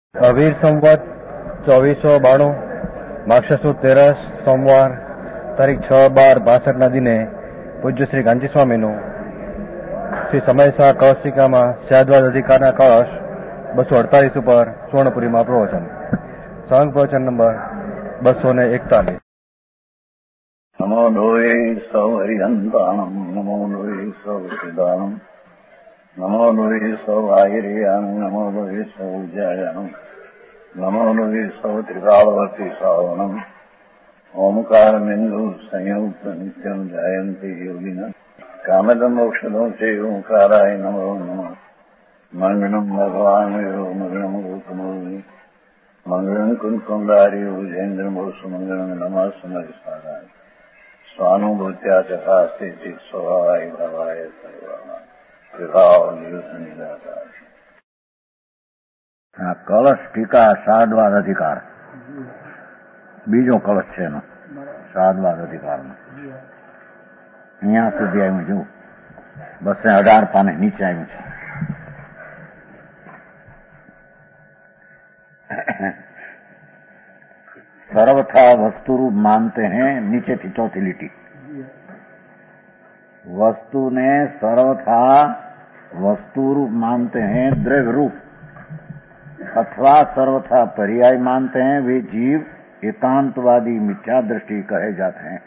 અવીર સંવત 2492 માક્ષ સુદ 13 સોમવાર તારીખ 6/12/62 દિને પૂજ્ય શ્રી ગાંધી સ્વામીનું શ્રી સમયસા કળશિકામાં સ્યાદવાદ અધિકારના કળશ 248 ઉપર સુવર્ણપુરીમાં પ્રવચન. સંઘ પ્રવચન નંબર 241. નમો લોહે સૌ હરિહંતાણમ નમો લોહે સૌ સિદાનમ નમો લોહે સૌ આયર્યાન નમો લોહે સૌ જયાનમ નમો લોહે સૌ ત્રિકાળવતી સાવનમ ઓમકાર બિંદુ સંયુક્ત નિત્યમ જયંતિ યોગિના કામદમ મોક્ષદો છે ઓંકારાય નમો નમઃ. મંગળમ ભગવાન મંગળમ ગૌતમોની મંગળમ કુંકુંડારી ભુજેન્દ્ર મોસુ મંગળમ નમઃ સમયસારાય સ્વાનુભૂત્યા ચકાસ્તે ચિત સ્વભાવાય ભાવાય સર્વમાં વિભાવ નિયુદ્ધ નિરાકાર. આ કળશ ટીકા સાદવાદ અધિકાર બીજો કળશ છે એનો સાદવાદ અધિકારનો. અહીંયા સુધી આવ્યું છું 218 પાને નીચે આવ્યું છે. सर्वथा वस्तु रूप मानते हैं, नीचे थी चौथी लिटी. वस्तु ने सर्वथा वस्तु रूप मानते हैं द्रव्य रूप, अथवा सर्वथा पर्याय मानते हैं, वे जीव एकांतवादी मिथ्या दृष्टि कहे जाते हैं.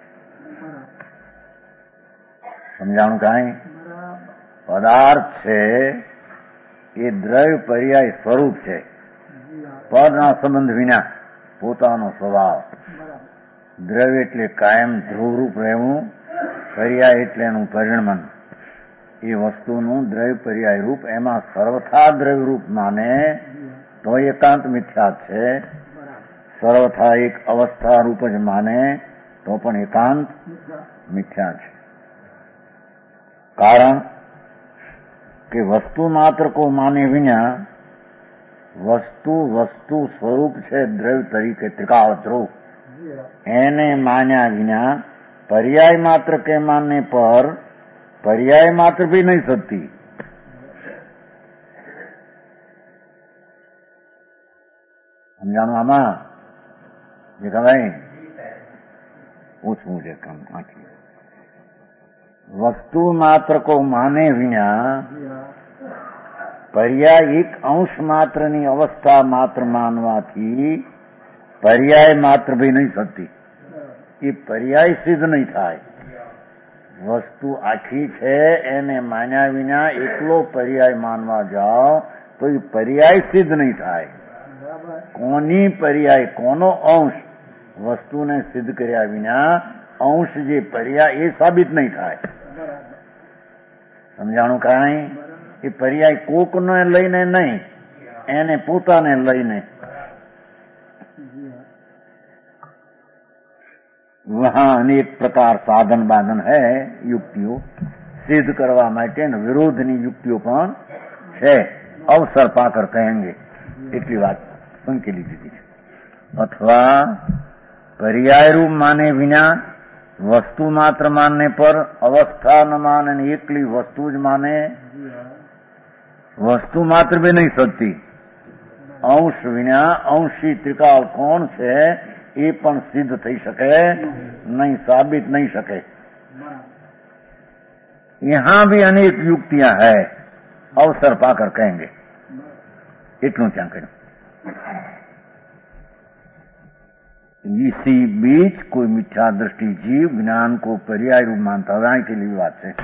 समझाणु काई पदार्थ છે એ દ્રવ્ય પર્યાય સ્વરૂપ છે. પદના સંબંધ વિના પોતાનો સ્વભાવ. દ્રવ્ય એટલે કાયમ ધ્રુવરૂપ રહેવું, પર્યાય એટલે એનું પરિણમન. એ વસ્તુનું દ્રવ્ય પર્યાય રૂપ, એમાં સર્વથા દ્રવ્ય રૂપ માને તો એકાંત મિથ્યા છે. સર્વથા એક અવસ્થા રૂપ જ માને તો પણ એકાંત મિથ્યા છે. કારણ કે વસ્તુ માત્ર કો માને વિના વસ્તુ વસ્તુ સ્વરૂપ છે દ્રવ્ય તરીકે ત્રિકાળ ધ્રુવ, એને માન્યા વિના पर्याय मात्र के मानने पर पर्याय मात्र भी नहीं सकती. समझाना आमा देखा भाई पूछ मुझे कम आखिर वस्तु मात्र को माने विना पर्याय एक अंश मात्रनी अवस्था मात्र मानवाथी पर्याय मात्र भी नहीं सकती. એ પર્યાય સિદ્ધ નહીં થાય. વસ્તુ આખી છે એને માન્યા વિના એકલો પર્યાય માનવા જાઓ તો એ પર્યાય સિદ્ધ નહીં થાય. કોની પર્યાય કોનો અંશ વસ્તુને સિદ્ધ કર્યા વિના અંશ જે પર્યાય એ સાબિત નહીં થાય. સમજાણું કાંઈ? એ પર્યાય કોકને લઈને નહીં, એને પોતાને લઈને. वहां अनेक प्रकार साधन बाधन है, युक्तियों सिद्ध करवा माटे विरोधनी युक्तियों पण है. अवसर पाकर कहेंगे એટલી વાત સંકેલી દીધી છે. अथवा पर्याय रूप माने विना वस्तु मात्र मानने पर अवस्था न माने, एकली वस्तु ज माने वस्तु मात्र भी नहीं सकती. अंश विना अंशी त्रिकाल कौन से એ પણ સિદ્ધ થઈ શકે નહીં, साबित नहीं सके. यहां भी अनेक युक्तियां है, अवसर पाकर कहेंगे. इतनु क्या करें. इसी बीच कोई मिथ्या दृष्टि जीव ज्ञान को पर्याय रूप मानता है के लिए बात है.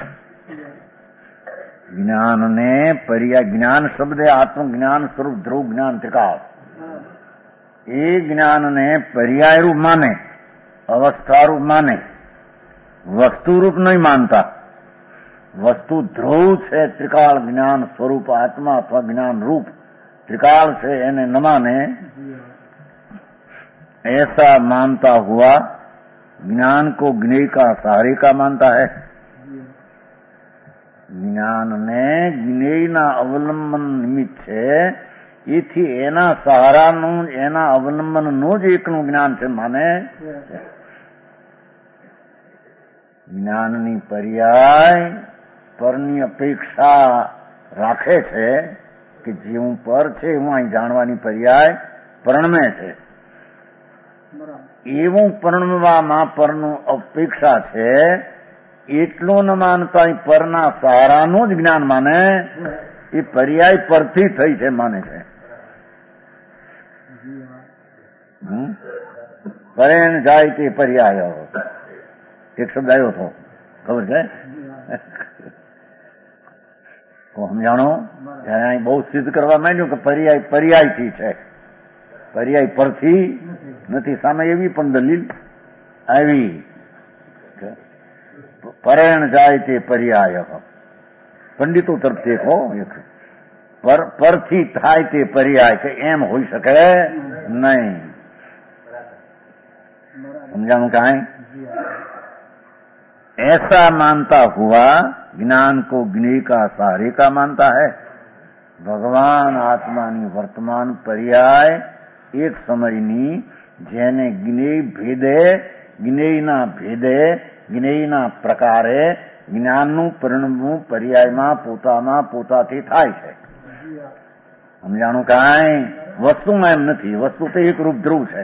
ज्ञान ने पर्याय, ज्ञान शब्द है आत्मज्ञान स्वरूप ध्रुव ज्ञान त्रिकाल. એ જ્ઞાન ને પર્યાય રૂપ માને, અવસ્થા રૂપ માને, વસ્તુ રૂપ નહીં માનતા. વસ્તુ ધ્રુવ છે ત્રિકાળ જ્ઞાન સ્વરૂપ આત્મા અથવા જ્ઞાન રૂપ त्रिकाल से એને न माने. ऐसा मानता हुआ ज्ञान को ज्ञेय का सहारे का मानता है. ज्ञान ने ज्ञेय ना अवलंबन निमित्त છે, એથી એના સહારાનું એના અવલંબનનું જ એકનું જ્ઞાન છે માને. જ્ઞાનની પર્યાય પરની અપેક્ષા રાખે છે કે જે હું પર છે હું અહીં જાણવાની પર્યાય પરણમે છે. એવું પરણવામાં પરનું અપેક્ષા છે એટલું ન માનતા પરના સહારાનું જ જ્ઞાન માને, એ પર્યાય પરથી થઈ છે માને છે. પરેણ જાય તે પર્યાય એક શબ્દ આવ્યો હતો, ખબર છે? સમજાણો? ત્યારે અહીં બહુ સિદ્ધ કરવા માંડ્યું કે પર્યાય પર્યાયથી છે, પર્યાય પરથી નથી. સામે એવી પણ દલીલ આવી, પરેણ જાય તે પર્યાય. પંડિતો તરફથી પરથી થાય તે પર્યાય કે એમ હોઈ શકે નહીં. समझाऊं क्या है? ऐसा मानता हुआ ज्ञान को ज्ञेय का सहारे का मानता है. ભગવાન આત્માની વર્તમાન પર્યાય એક સમયની જેને જ્ઞેય ભેદે, જ્ઞેયના ભેદે, જ્ઞેયના પ્રકારે જ્ઞાનનું પરિણમવું પર્યાયમાં પોતામાં પોતાથી થાય છે. સમજાણું કાંઈ? વસ્તુમાં એમ નથી, વસ્તુ તો એક રૂપ ધ્રુવ છે.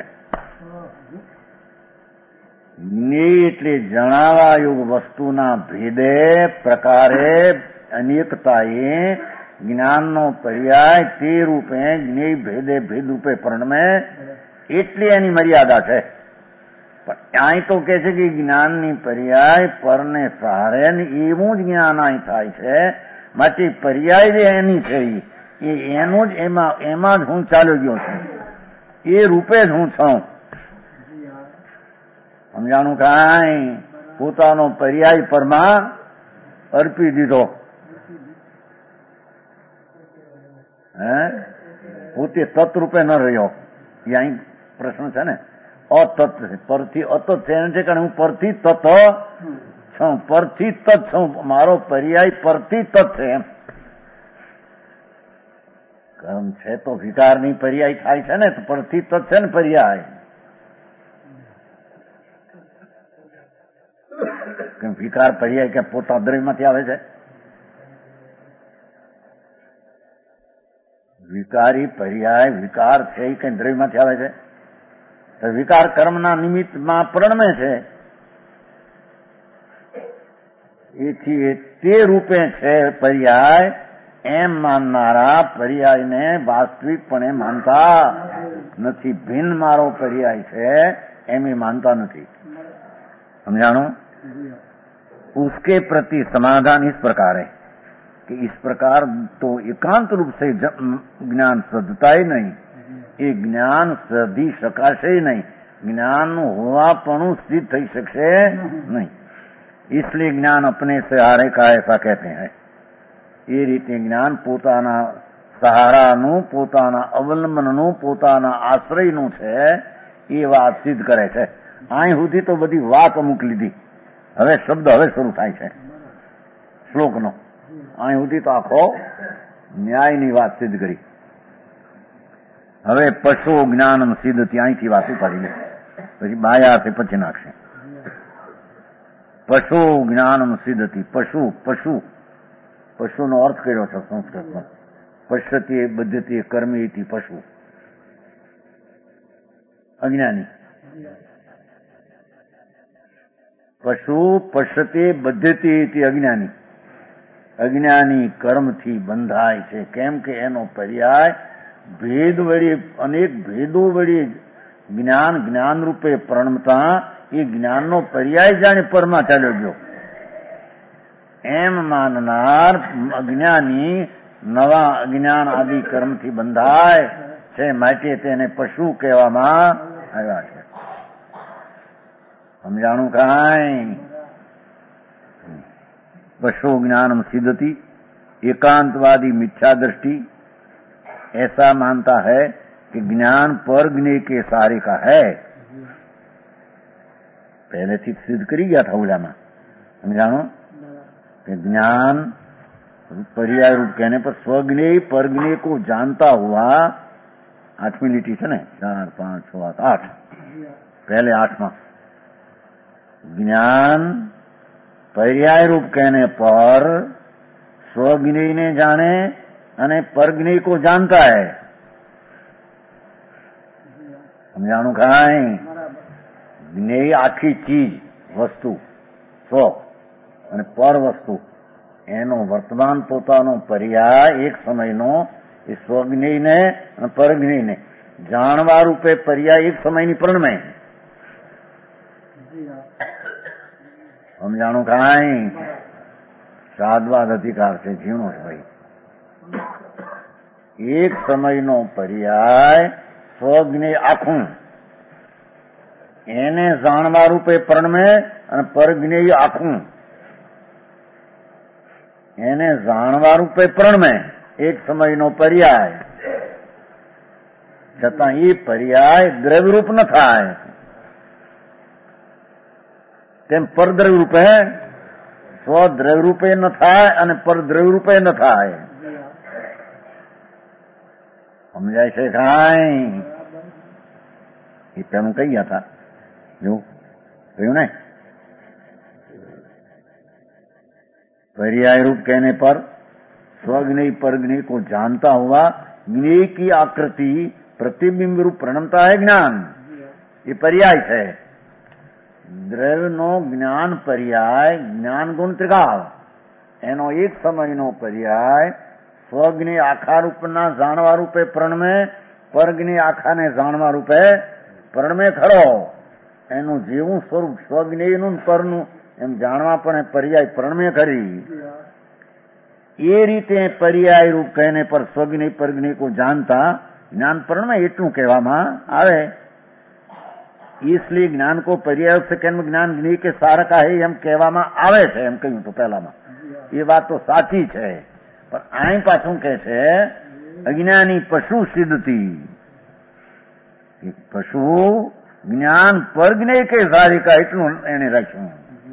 જ્ઞેય એટલે જણાવા યોગ વસ્તુના ભેદે પ્રકારે અનેકતાએ જ્ઞાનનો પર્યાય તે રૂપે જ્ઞેય ભેદે ભેદ રૂપે પરણમે એટલી એની મર્યાદા છે. પણ અહીં તો કે છે કે જ્ઞાનની પર્યાય પરને સહારે ને એવું જ જ્ઞાન અહીં થાય છે. માટે પર્યાય જે એની છે એ એનું જ એમાં જ હું ચાલ્યો ગયો છું, એ રૂપે જ હું છું. સમજાણું કાંઈ? પોતાનો પર્યાય પરમાં અર્પી દીધો. પોતે તત્રૂપે ન રહ્યો. એ અહીં પ્રશ્ન છે ને. અતત છે, પરથી અતત છે. એમ છે કે હું પરથી તત છું, પરથી તત છું. મારો પર્યાય પરથી તત છે. એમ કર્મ છે તો વિકારની પર્યાય થાય છે ને, તો પરથી તત છે ને પર્યાય. વિકાર પર્યાય કે પોતા દ્રવ્યમાંથી આવે છે? વિકારી પર્યાય વિકાર છે એ કઈ દ્રવ્યમાંથી આવે છે? તો વિકાર કર્મના નિમિત્તમાં પરણમે છે. એથી તે રૂપે છે પર્યાય એમ માનનારા પર્યાયને વાસ્તવિકપણે માનતા નથી. ભિન્ન મારો પર્યાય છે એમ એ માનતા નથી. समझानो? उसके प्रति समाधान इस प्रकार है कि इस प्रकार तो एकांत रूप से ज्ञान सदता ही नहीं, ये ज्ञान सधी शकाशे ही नहीं, ज्ञान होवापणु सिद्ध थई शकशे नहीं. इसलिए ज्ञान अपने सहारे का ऐसा कहते हैं. ये रीते ज्ञान પોતાના સહારાનું, પોતાના અવલંબનનું, પોતાના આશ્રયનું છે એ વાત સિદ્ધ કરે છે. અહીં સુધી તો બધી વાત અમુક લીધી, હવે શબ્દ હવે શરૂ થાય છે શ્લોકનો. અહીં સુધી તો આખો ન્યાયની વાત સિદ્ધ કરી. હવે પશુ જ્ઞાનમ સિદ્ધથી અહીંથી વાત ઉપાડી લે, પછી બાયાથી પછી નાખશે. પશુ જ્ઞાનમ સિદ્ધથી. પશુ પશુ પશુનો અર્થ કર્યો છે સંસ્કૃતમાં. પશ્યતિ બદ્ધતિ કર્મેથી પશુ. અજ્ઞાની. પશુ પશ્યતે બદ્ધતે અજ્ઞાની. અજ્ઞાની કર્મથી બંધાય છે. કેમ કે એનો પર્યાય ભેદ વળી, અનેક ભેદો વળી જ્ઞાન જ્ઞાન રૂપે પરણમતા એ જ્ઞાનનો પર્યાય જાણે પરમાં ચાલ્યો ગયો એમ માનનાર અજ્ઞાની નવા અજ્ઞાન આદિ કર્મથી બંધાય છે. માટે તેને પશુ કહેવામાં આવ્યા છે. समझाणु काई? पशु ज्ञानम सिद्धति. एकांतवादी मिथ्या दृष्टि ऐसा मानता है कि ज्ञान पर ज्ञेय के सहारे का है. पहले से सिद्ध करी गया था उलामा. समझाणु कि ज्ञान पर्याय रूप कहने पर स्वज्ञेय परज्ञेय को जानता हुआ. 8वीं લીટી છે ને, 4, 5, 6, 8. पहले 8માં ज्ञान पर्याय रूप कहने पर स्वज्ञेय ने जाने અને परग्नेय को जानता है। समझाणु काई ज्ञेय आखी चीज वस्तु स्व અને પર વસ્તુ એનો વર્તમાન પોતાનો પર્યાય એક સમયનો એ સ્વજ્ઞેયને અને પરજ્ઞેયને જાણવા રૂપે પર્યાય એક સમયની પ્રણમે સમજાણું કાંઈ સાદવાદ અધિકાર છે ઝીણો છે ભાઈ એક સમયનો પર્યાય સ્વજ્ઞેય આખું એને જાણવા રૂપે પ્રણમે અને પરજ્ઞેય આખું એને જાણવા રૂપે પ્રણમે એક સમયનો પર્યાય છતાં એ પર્યાય દ્રવ્યરૂપ ન થાય તેમ પરદ્રવ્યરૂપે સ્વદ્રવ્યરૂપે ન થાય અને પરદ્રવ્યરૂપે ન થાય સમજાય છે કાંઈ એ પેલું કઈ ગયા હતા જો કહ્યું ને पर्याय रूप कहने पर स्वज्ञेय परज्ञेय को जानता हुआ ज्ञेय की आकृति प्रतिबिंब रूप प्रणमता है ज्ञान ये पर्याय है द्रव्य नो ज्ञान पर्याय ज्ञान गुण त्रिकाल एनो एक समय नो पर्याय स्वज्ञेय आखा रूपना जाणवा रूपे प्रणमे परज्ञेय आखा ने जाणवा रूपे प्रणमे खरो एनु जेवुं स्वरूप स्वज्ञेय नु परनु એમ જાણવા પણ પર્યાય પ્રણમે કરી એ રીતે પર્યાય રૂપ કહેને પર સ્વજ્ઞેય પરજ્ઞેય को जानता ज्ञान प्रणमे એટલું કહેવામાં આવે इसलिए ज्ञान को पर्याय से कहने ज्ञान ज्ञेय के सारका है એમ કહેવામાં આવે છે એમ કહ્યું તો પહેલામાં એ વાત તો સાચી છે પણ અહીં પાછું કહે છે અજ્ઞાની પશુ સિદ્ધતી પશુ જ્ઞાન પરજ્ઞેય કે સારિકા એટલું એને રાખ્યું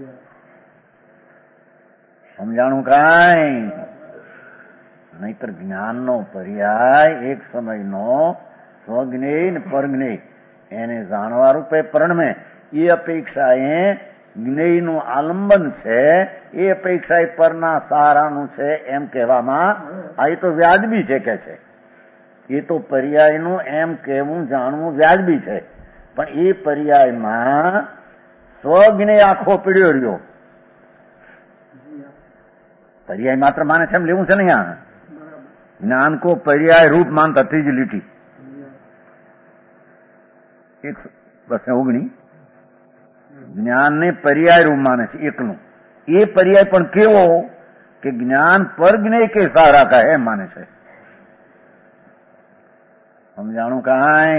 સમજાણું કાંઈ નહીતર જ્ઞાનનો પર્યાય એક સમયનો સ્વજ્ઞેય ને પરજ્ઞેય એને જાણવા રૂપે પ્રણમે એ અપેક્ષાએ જ્ઞેયનું આલંબન છે એ અપેક્ષાએ પરના સહારાનું છે એમ કહેવામાં આ એ તો વ્યાજબી છે કે છે એ તો પર્યાયનું એમ કહેવું જાણવું વ્યાજબી છે પણ એ પર્યાયમાં સ્વજ્ઞેય આખો પીડ્યો રહ્યો पर्याय मात्र माने છે એમ લેવું છે ને यहाँ ज्ञान को पर्याय रूप मानता ત્રીજી લીટી એક બસ ઓગણી જ્ઞાન ને પર્યાય રૂપ માને છે એકનું એ પર્યાય પણ કેવો કે જ્ઞાન પરજ્ઞેય કે સહારા કા એમ માને છે સમજાણું કાંઈ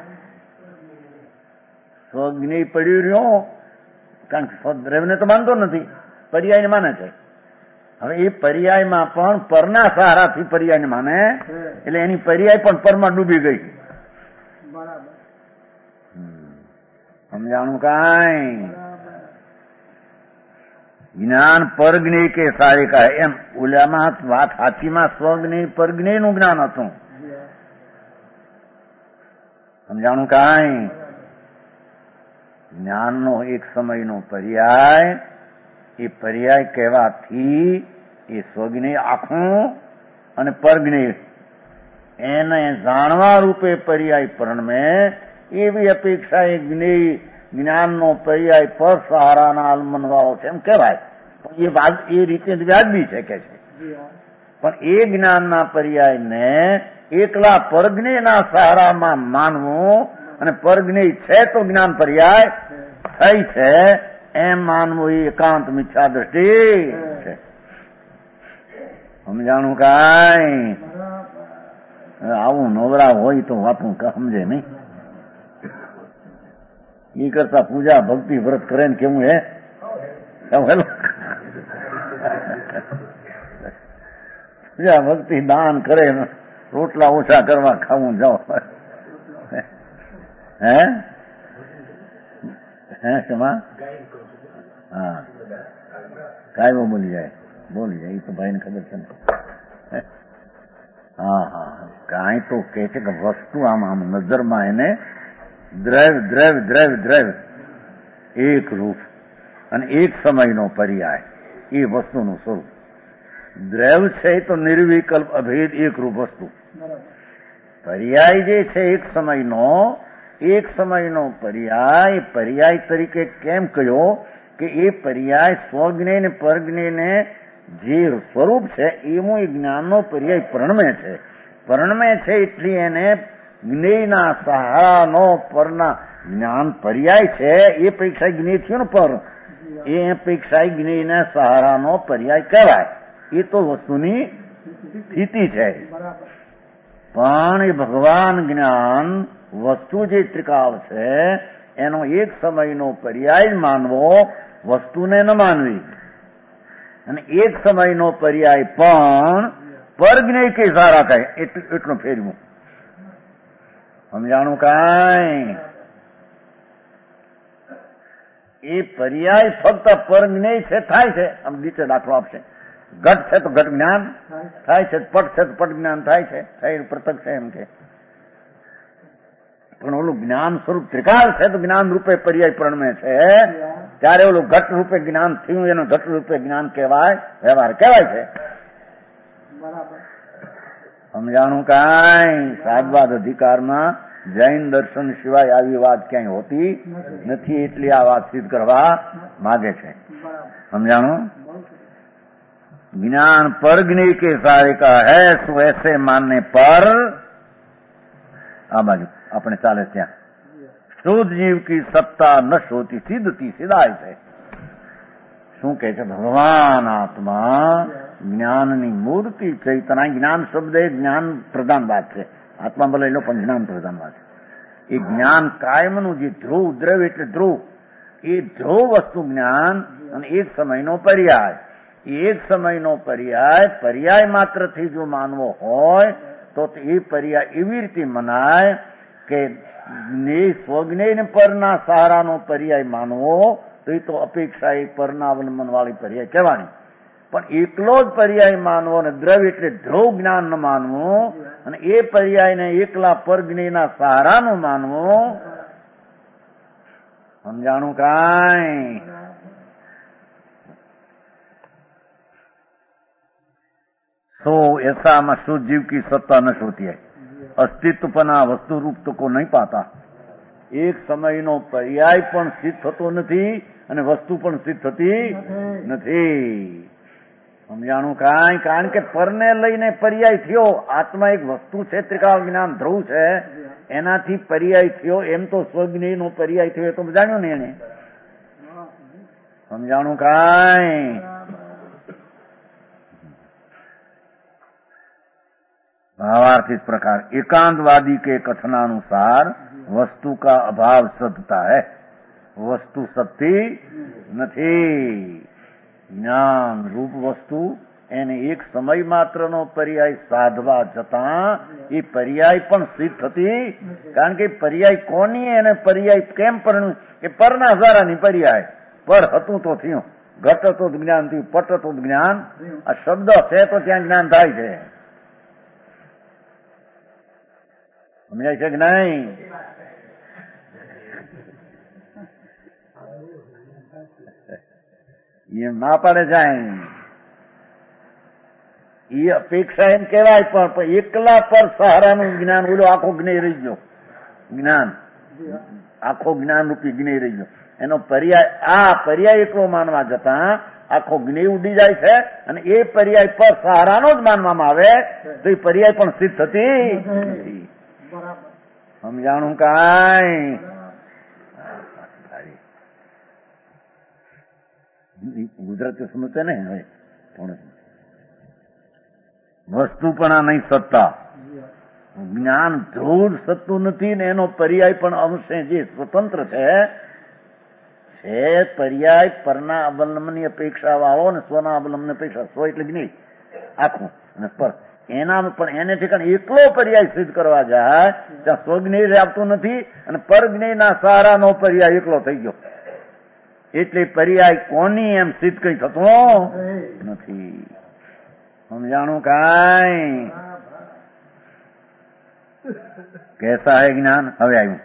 સ્વજ્ઞેય પડ્યું રહ્યો કારણ કે સ્વદ્રવ્યને તો માનતો નથી પર્યાયને માને છે હવે એ પર્યાયમાં પણ પરના સહારાથી પર્યાયને માને એટલે એની પર્યાય પણ પરમાં ડૂબી ગઈ સમજાણું કાંઈ જ્ઞાન પરજ્ઞેય કે સારિકા એમ ઓલામાં વાત સાચીમાં સ્વજ્ઞેય પરજ્ઞેયનું જ્ઞાન હતું સમજાણું કાંઈ જ્ઞાનનો એક સમયનો પર્યાય એ પર્યાય કહેવાથી એ સ્વજ્ઞેય આખું અને પરજ્ઞેય એને જાણવા રૂપે પર્યાય પ્રણમે એવી અપેક્ષા એ જ્ઞેય જ્ઞાનનો પર્યાય પર સહારાના આલમનવાળો છે એમ કહેવાય પણ એ વાત એ રીતે વ્યાજબી છે કે છે પણ એ જ્ઞાનના પર્યાયને એકલા પરજ્ઞેયના સહારામાં માનવું અને પરજ્ઞેય છે તો જ્ઞાન પર્યાય થઈ છે એમ માનવું એ એકાંત મિથ્યા દ્રષ્ટિ છે સમજાણું કાંઈ આવું નવરા હોય તો વાતું સમજે નહીં એ કરતા પૂજા ભક્તિ વ્રત કરે ને કેવું હે પૂજા ભક્તિ દાન કરે રોટલા ઓછા કરવા ખાવું જાઓ હે હે શેમાં હા કાયમો બોલી જાય એ તો ભાઈને ખબર છે ને હા હા કાંઈ તો કે છે કે વસ્તુ આમ આમ નજરમાં એને દ્રવ્ય દ્રવ્ય દ્રવ્ય દ્રવ્ય એક રૂપ અને એક સમયનો પર્યાય એ વસ્તુનું સ્વરૂપ દ્રવ્ય છે તો નિર્વિકલ્પ અભેદ એકરૂપ વસ્તુ. પર્યાય જે છે એક સમયનો પર્યાય તરીકે કેમ કહ્યો કે એ પર્યાય સ્વજ્ઞેય ને પરજ્ઞેયને જે સ્વરૂપ છે એવું એ જ્ઞાનનો પર્યાય પરણમે છે એટલે એને જ્ઞેયના સહારાનો પરના જ્ઞાન પર્યાય છે. એ પૈક્ષા જ્ઞેય થયું ને પર એ અપેક્ષા જ્ઞેયના સહારાનો પર્યાય કહેવાય. એ તો વસ્તુની સ્થિતિ છે. પણ એ ભગવાન જ્ઞાન વસ્તુ જે ત્રિકાળ છે એનો એક સમયનો પર્યાય માનવો, વસ્તુને ન માનવી. અને એક સમયનો પર્યાય પણ પરજ્ઞેય કે સારા કહે એટલું ફેરવું. સમજાણું કાંઈ? એ પર્યાય ફક્ત પરજ્ઞેય છે થાય છે. આમ નીચે દાખલો આપશે. ઘટ છે તો ઘટ જ્ઞાન થાય છે, પટ છે તો પટ જ્ઞાન થાય છે, પ્રત્યક્ષ છે એમ કે. પણ ઓલું જ્ઞાન સ્વરૂપ ત્રિકાળ છે તો જ્ઞાન રૂપે પર્યાય પરણમે છે. ત્યારે ઓલું ઘટ રૂપે જ્ઞાન થયું એનું ઘટ રૂપે જ્ઞાન કહેવાય, વ્યવહાર કહેવાય છે. સમજાણું કાંઈ? સાદવાદ અધિકારમાં જૈન દર્શન સિવાય આવી વાત ક્યાંય હોતી નથી. એટલી આ વાત સિદ્ધ કરવા માગે છે. સમજાણું? ज्ञान पर ज्ञेय के सारे का है सो ऐसे मानने पर आ बाजू अपने चाले ત્યાં શુદ્ધ જીવ की सत्ता नष्ट होती सिद्धती सिद्धाय છે. શું કહે છે? ભગવાન આત્મા જ્ઞાનની મૂર્તિ ચૈતન્ય. જ્ઞાન શબ્દ એ જ્ઞાન પ્રધાન વાત છે. આત્મા બોલે એનો પણ જ્ઞાન પ્રધાન વાત છે. એ જ્ઞાન કાયમનું જે ધ્રુવ, દ્રવ એટલે ધ્રુવ, એ ધ્રુવ વસ્તુ જ્ઞાન અને એક સમયનો પર્યાય. એક સમયનો પર્યાય માત્રથી જો માનવો હોય તો એ પર્યાય એવી રીતે મનાય કે સ્વજ્ઞેય પરના સહારાનો પર્યાય માનવો તો એ તો અપેક્ષા એ પરના અવલંબન વાળી પર્યાય કહેવાની. પણ એકલો જ પર્યાય માનવો અને દ્રવ્ય એટલે ધ્રુવ જ્ઞાન ન માનવું અને એ પર્યાયને એકલા પરજ્ઞેયના સહારાનું માનવું. સમજાણું કાંઈ? तो ऐसा में शुद्ध जीव की सत्ता नष्ट होती है. अस्तित्वपना वस्तु रूप तो को नहीं पाता. एक समयનો પર્યાય પણ સિદ્ધ થતો નથી અને વસ્તુ પણ સિદ્ધ થતી નથી. સમજાણું કાંઈ? કારણ કે પરને લઈને પર્યાય થયો. આત્મા એક વસ્તુ છે, ત્રિકાળ જ્ઞાન ધ્રુવ છે, એનાથી પર્યાય થયો. એમ તો સ્વજ્ઞેયનો પર્યાય થયો તો જાણ્યું ને એને. સમજાણું કાંઈ? भावार्थ इस प्रकार एकांतवादी के कथनानुसार वस्तु का अभाव सत्यता है. वस्तु सत्य નથી. જ્ઞાન રૂપ વસ્તુ એને એક સમય માત્રનો પર્યાય સાધવા જતા એ પર્યાય પણ સિદ્ધ થતી. કારણ કે પર્યાય કોની એને પર્યાય કેમ પરણ્યું કે પરના સારાની પર્યાય. પર હતું તો થયું, ઘટ હતો જ્ઞાન થયું, પટ હતું જ્ઞાન. આ શબ્દ છે તો ત્યાં જ્ઞાન થાય છે. સમજાય છે કે નહીં? એમ ના પાડે જાય. એ અપેક્ષા એમ કહેવાય પણ એકલા પર સહારાનું જ્ઞાન ઓલો આખો જ્ઞેય રહી ગયો. જ્ઞાન આખો જ્ઞાન રૂપી જ્ઞેય રહી ગયો. એનો પર્યાય આ પર્યાય એકલો માનવા જતા આખો જ્ઞેય ઉડી જાય છે અને એ પર્યાય પર સહારાનો જ માનવામાં આવે તો એ પર્યાય પણ સિદ્ધ થતી નથી. સમજાણું કાંઈ? ગુજરાતી સમજते નહીં હવે વસ્તુપણા નહીં સત્તા. જ્ઞાન ધ્રુવ સત્તું નથી ને એનો પર્યાય પણ અંશે જે સ્વતંત્ર છે પર્યાય પરના અવલંબનની અપેક્ષા વાળો ને સ્વના અવલંબન અપેક્ષા. સ્વ એટલે જ્ઞેય આખું અને પર એના પણ એને ઠેકાણે એકલો પર્યાય સિદ્ધ કરવા જાય ત્યાં સ્વજ્ઞેય આવતું નથી અને પરજ્ઞેયના સહારાનો પર્યાય એકલો થઈ ગયો. એટલે પર્યાય કોની એમ સિદ્ધ કઈ થતો નથી. સમજાણું કાંઈ? कैसा है ज्ञान? હવે આવ્યું.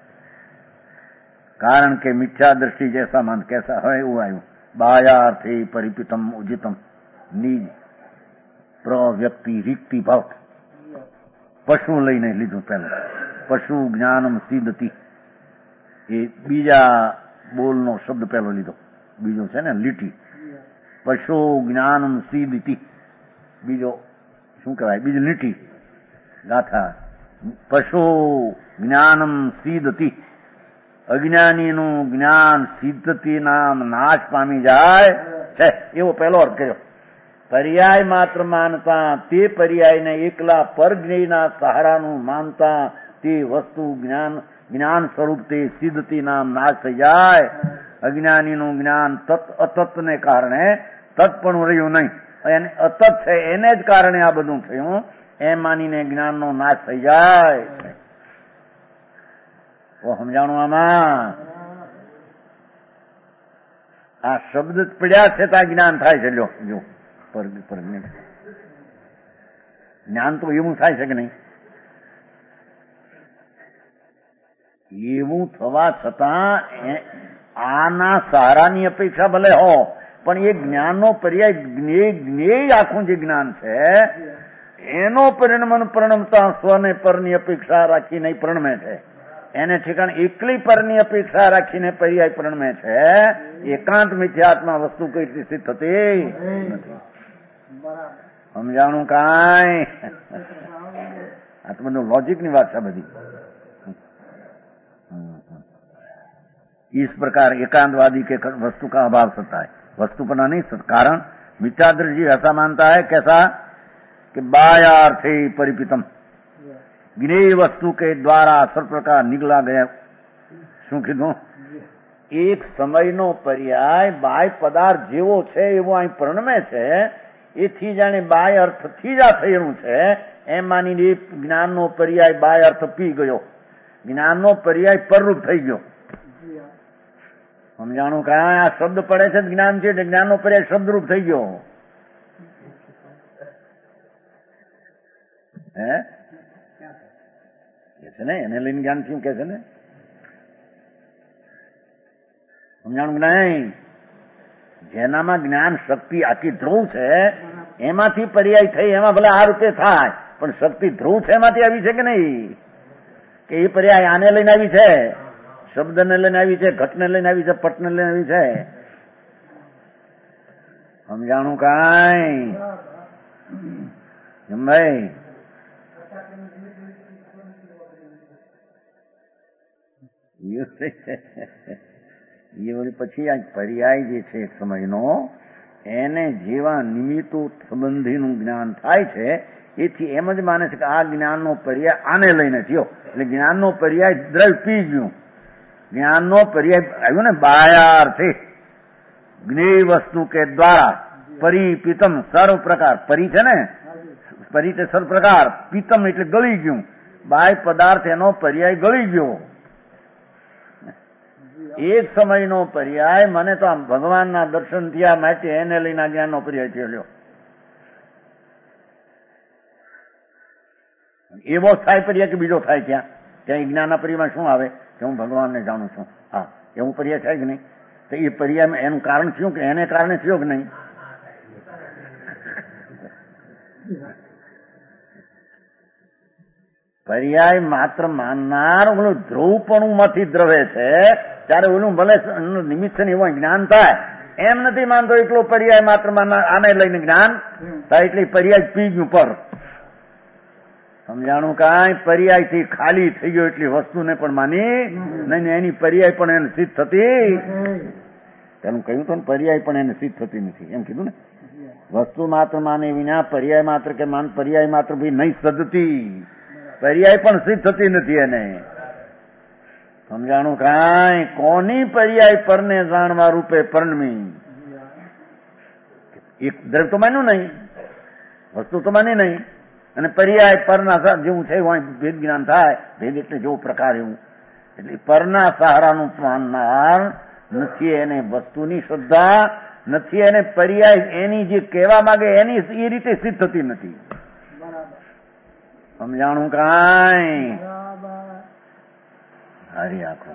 કારણ કે મિથ્યા દ્રષ્ટિ જૈસા માન कैसा है એવું આવ્યું. બાહ્યાર્થી પરિપિતમ ઉજિતમ નીજ પ્રવ્યક્તિ રીક્તિ ભાવ. પશુ લઈને લીધું પહેલું. પશુ જ્ઞાનમ સિદ્ધતિ એ બીજા બોલનો શબ્દ પહેલો લીધો. બીજો છે ને લીટી. પશુ જ્ઞાનમ સિદ્ધતિ બીજો શું કહેવાય? બીજી લીટી ગાથા. પશુ જ્ઞાનમ સિદ્ધતિ અજ્ઞાનીનું જ્ઞાન સિદ્ધતિ નામ નાશ પામી જાય છે એવો પહેલો અર્થ કર્યો. પર્યાય માત્ર માનતા તે પર્યાયને એકલા પરજ્ઞેયના સહારાનું માનતા તે વસ્તુ જ્ઞાન સ્વરૂપ તે સિદ્ધતિ નામ નાશ થઈ જાય. અજ્ઞાનીનું જ્ઞાન અતત્વને કારણે તત્પણું રહ્યું નહીં, એને અતત છે એને જ કારણે આ બધું થયું એમ માનીને જ્ઞાનનો નાશ થઈ જાય. સમજાણું આમાં? આ શબ્દ જ પડ્યા છે ત્યાં જ્ઞાન થાય છે. જો જ્ઞાન તો એવું થાય છે કે નહીં? એવું થવા છતાં આના સહારાની અપેક્ષા ભલે હો, પણ એ જ્ઞાનનો પર્યાય જ્ઞેય આખું જે જ્ઞાન છે એનો પરિણમન પ્રણમતા સ્વને પરની અપેક્ષા રાખીને પ્રણમે છે. એને ઠેકાણ એકલી પરની અપેક્ષા રાખીને પર્યાય પ્રણમે છે. એકાંત મિથ્યાત્મા વસ્તુ કઈ રીતે સિદ્ધ થતી નથી. સમજાણું કાંઈ? આ તો બધું लॉजिक ની વાત છે બધી. इस प्रकार एकांतवादी के वस्तु का अभाव सत्ता है, वस्तु पर नहीं सत्ता. कारण मिथ्यादृष्टि ऐसा मानता है कैसा कि बाह्यार्थे परिपितम ज्ञेय वस्तु के द्वारा सर्व प्रकार निकला गया. શું કીધું? એક સમયનો પર્યાય બાહ્ય પદાર્થ જેવો છે એવો અહીં પ્રણમે છે. એથી જાણે બાહ્ય અર્થથી જ આ થયેલું છે એમ માનીને જ્ઞાનનો પર્યાય બાહ્ય અર્થ પી ગયો. જ્ઞાનનો પર્યાય પરરૂપ થઈ ગયો. સમજાણું? કાંઈ? આ શબ્દ પડે છે જ્ઞાન છે એટલે જ્ઞાનનો પર્યાય શબ્દરૂપ થઈ ગયો. હે કે છે ને એને લઈને જ્ઞાન થયું કે છે ને. સમજાણું નહીં? જેનામાં જ્ઞાન શક્તિ આખી ધ્રુવ છે એમાંથી પર્યાય થઈ, એમાં ભલે આ રૂપે થાય પણ શક્તિ ધ્રુવ છે એમાંથી આવી છે કે નહીં? કે એ પર્યાય આને લઈને આવી છે, શબ્દને લઈને આવી છે, ઘટને લઈને આવી છે, પટને લઈને આવી છે. સમજાણું કાંઈ? એમ ભાઈ એ વળી પછી આ પર્યાય જે છે એક સમયનો એને જેવા નિમિત્તો સંબંધીનું જ્ઞાન થાય છે એથી એમ જ માને છે કે આ જ્ઞાનનો પર્યાય આને લઈને થયો. એટલે જ્ઞાનનો પર્યાય દ્રવ્ય પી ગયું. જ્ઞાનનો પર્યાય આવ્યો ને બાહ્યાર્થે જ્ઞેય વસ્તુ કે દ્વારા પરિપિતમ સર્વ પ્રકાર. પરી છે ને, પરી તે સર્વ પ્રકાર, પિતમ એટલે ગળી ગયું. બાહ્ય પદાર્થ એનો પર્યાય ગળી ગયો. એક સમયનો પર્યાય મને તો આમ ભગવાનના દર્શન થયા માટે એને લઈને જ્ઞાનનો પર્યાય થયો. એવો થાય પર્યાય કે બીજો થાય? ત્યાં જ્ઞાનના પર્યાયમાં શું આવે કે હું ભગવાનને જાણું છું. હા, એવું પર્યાય થાય કે નહીં? તો એ પર્યાયમાં એનું કારણ થયું કે એને કારણે થયો કે નહીં? પર્યાય માત્ર માનનાર ઓલું ધ્રુવપણું માંથી દ્રવે છે ત્યારે ઓલું ભલે નિમિત્ત છે ને એવું જ્ઞાન થાય એમ નથી માનતો. એટલો પર્યાય માત્ર માનનાર આને લઈને જ્ઞાન થાય એટલે પર્યાય પી ગયું. પર સમજાણું કાંઈ? પર્યાયથી ખાલી થઈ ગયો એટલી વસ્તુને પણ માની નહીં, એની પર્યાય પણ એને સિદ્ધ થતી. તેનું કહ્યું તો પર્યાય પણ એને સિદ્ધ થતી નથી એમ કીધું ને. વસ્તુ માત્ર માને વિના પર્યાય માત્ર કે માન પર્યાય માત્ર ભાઈ નહીં સદતી. પર્યાય પણ સિદ્ધ થતી નથી એને. સમજાણું કાંઈ? કોની પર્યાય પરને જાણવા રૂપે પરણમી. એક દ્રવ્ય તો માન્યું નહીં, વસ્તુ તો માની નહીં, અને પર્યાય પરના જેવું છે ભેદ જ્ઞાન થાય. ભેદ એટલે જેવો પ્રકાર એવું. એટલે પરના સહારાનું માનનાર નથી. એને વસ્તુની શ્રદ્ધા નથી. એને પર્યાય એની જે કહેવા માંગે એની એ રીતે સિદ્ધ થતી નથી. સમજાણું કાંઈ? હારી આંખો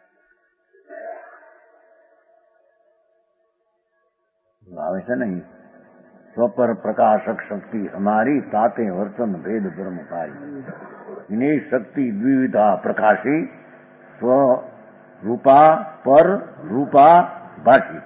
આવે છે ને स्वपर प्रकाशक शक्ति हमारी ताते वर्तन भेद ब्रह्म पाई। ज्ञेय शक्ति द्विविधा प्रकाशी स्व रूपा पर रूपा भाषी।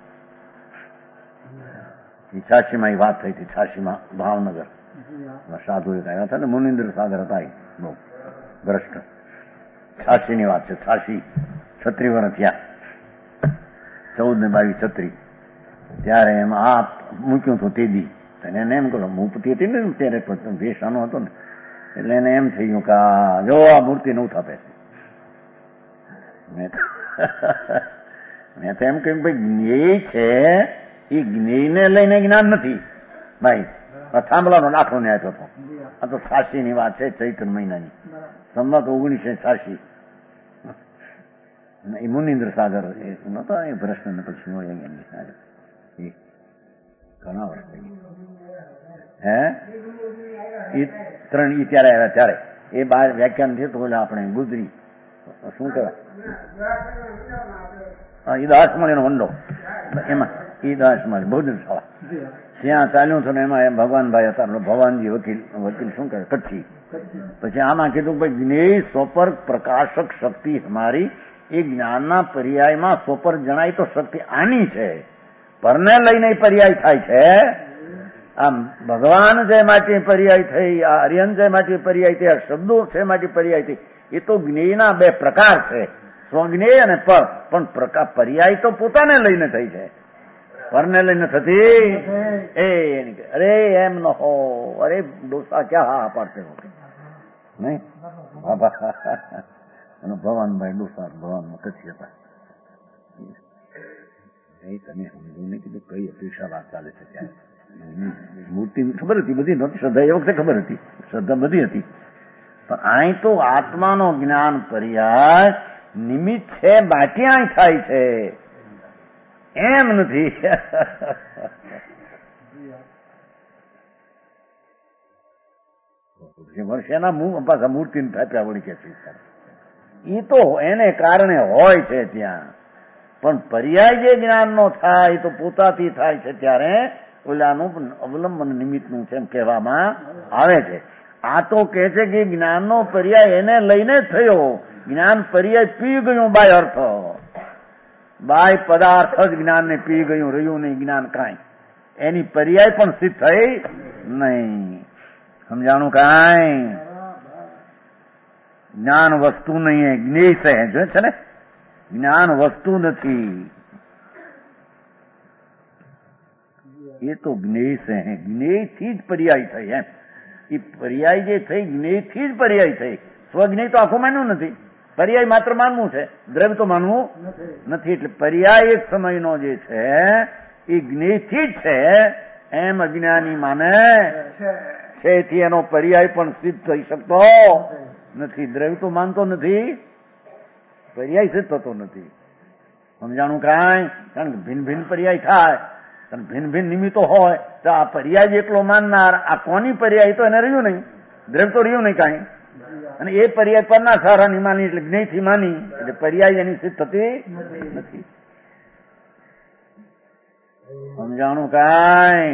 86 માં વાત થઈ હતી, 86 માં ભાવનગર સાધુ એક આવ્યા હતા ને, મુનિન્દ્ર સાગર હતા, બહુ ભ્રષ્ટ. 86 ની વાત છે. 86 36 વર્ષ થયા, 14 ને 22 36. ત્યારે એમ આ મૂક્યું હતું તે દી એને એમ કહ્યું, મૂર્તિ હતી ને ત્યારે પણ વેશાનો હતો ને, એટલે એને એમ થઈ ગયું કે જો આ મૂર્તિ નવું થાપે. મેં તો એમ કહ્યું ભાઈ જ્ઞેય છે એ જ્ઞેયને લઈને જ્ઞાન નથી ભાઈ. થાંભલાનો દાખલો ને આપ્યો હતો. આ તો 86 ની વાત છે, ચૈત્ર મહિનાની, સંવત 1986. એ મુનિન્દ્ર સાગર એ નતો, એ પ્રશ્ન પછી ઘણા વર્ષ થઈ ગયા. એ ત્યારે આવ્યા ત્યારે એ બાર વ્યાખ્યાન થયું તો આપણે ગુજરી શું કહેવાય, એ દાસમણીનો વંડો, એમાં એ દાસમણી બહુજન સભા ત્યાં ચાલ્યું હતું ને, એમાં ભગવાનભાઈ હતા, ભવાનજી વકીલ શું કહે કચ્છી. પછી આમાં કીધું ભાઈ જ્ઞેય સ્વપર પ્રકાશક શક્તિ અમારી, એ જ્ઞાનના પર્યાયમાં સ્વપર જણાય તો શક્તિ આની છે, પરને લઈને પર્યાય થાય છે. આમ ભગવાન જે માટે પર્યાય થઈ, આ આર્યન જે માટે પર્યાય થઈ, આ શબ્દો છે માટે પર્યાય થઈ, એ તો જ્ઞેયના બે પ્રકાર છે, સ્વજ્ઞેય અને પર. પણ પર્યાય તો પોતાને લઈને થઈ છે, પરને લઈને થતી એ અરે એમ ન હો, અરે ડોસા ક્યાં હા પાડતે હો નહીં. ભવાનભાઈ ડોસા ભવાનમાં કચ્છી હતા. તમે સમજો ને કીધું કઈ અપેક્ષા વાત ચાલે છે ત્યાં. મૂર્તિ ખબર હતી બધી, નહોતી શ્રદ્ધા એ વખતે ખબર હતી, શ્રદ્ધા બધી હતી. પણ અહીં તો આત્માનો જ્ઞાન પર્યાય નિમિત્ત છે, બાકી અહીં થાય છે એમ નથી. વર્ષેના પાછા મૂર્તિને થાપ્યા વળી કે એ તો એને કારણે હોય છે ત્યાં. પણ પર્યાય જે જ્ઞાનનો થાય તો પોતાથી થાય છે, ત્યારે ઓલાનું અવલંબન નિમિત્તનું છે એમ કહેવામાં આવે છે. આ તો કહે છે કે જ્ઞાનનો પર્યાય એને લઈને થયો, જ્ઞાન પર્યાય પી ગયું બાય અર્થ, બાય પદાર્થ જ જ્ઞાનને પી ગયું, રહ્યું નહીં જ્ઞાન કાંઈ, એની પર્યાય પણ સિદ્ધ થઈ નહીં. સમજાણું કાંઈ? જ્ઞાન વસ્તુ નહીં, જ્ઞેય છે ને, જ્ઞાન વસ્તુ નથી, એ તો જ્ઞેય છે. જ્ઞેયથી જ પર્યાય થઈ એમ. એ પર્યાય જે થઈ જ્ઞેયથી જ પર્યાય થઈ. સ્વજ્ઞેય તો આખું માનવું નથી, પર્યાય માત્ર માનવું છે, દ્રવ્ય તો માનવું નથી. એટલે પર્યાય એક સમયનો જે છે એ જ્ઞેયથી જ છે એમ અજ્ઞાની માને છે, એથી એનો પર્યાય પણ સિદ્ધ થઈ શકતો નથી. દ્રવ્ય તો માનતો નથી, પર્યાય સિદ્ધ થતો નથી. સમજાણું કાંઈ? કારણ કે ભિન્ન ભિન્ન પર્યાય થાય, ભિન્ન ભિન્ન નિમિત્તો હોય તો આ પર્યાય એકલો માનનાર, આ કોની પર્યાય તો એને રહ્યું નહીં, દ્રવ્ય તો રહ્યું નહીં કાંઈ. અને એ પર્યાય પરના સારાની માની એટલે જ્ઞેયથી માની, એટલે પર્યાય એની સિદ્ધ થતી નથી. समझाणु काय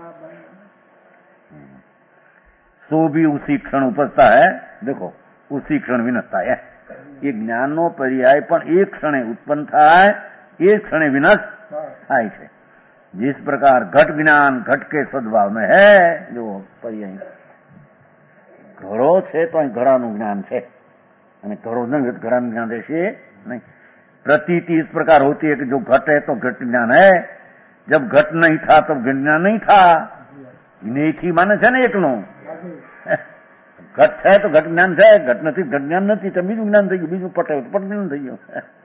सो भी उसी क्षण उपजता है, देखो उसी क्षण विनष्ट है। ये ज्ञान नो पर्याय पण एक क्षणे उत्पन्न थाय, एक क्षणे विनष्ट थाय छे। जिस प्रकार घट ज्ञान घट के सद्भाव में है, जो पर्याय घड़ो छे तो घड़ानुं ज्ञान छे अने घड़ो न घड़ानुं ज्ञान रहेशे नहीं। प्रतीति इस प्रकार होती है कि जो घट है तो घट ज्ञान है, जब घट नहीं था तब घट ज्ञान नहीं था। नहीं थी माने छे ने एकलो घट है तो घट ज्ञान है, घट नहीं घट ज्ञान नहीं तो बीजू ज्ञान थी गयुं, बीजू पटे तो पट ज्ञान थी गयुं।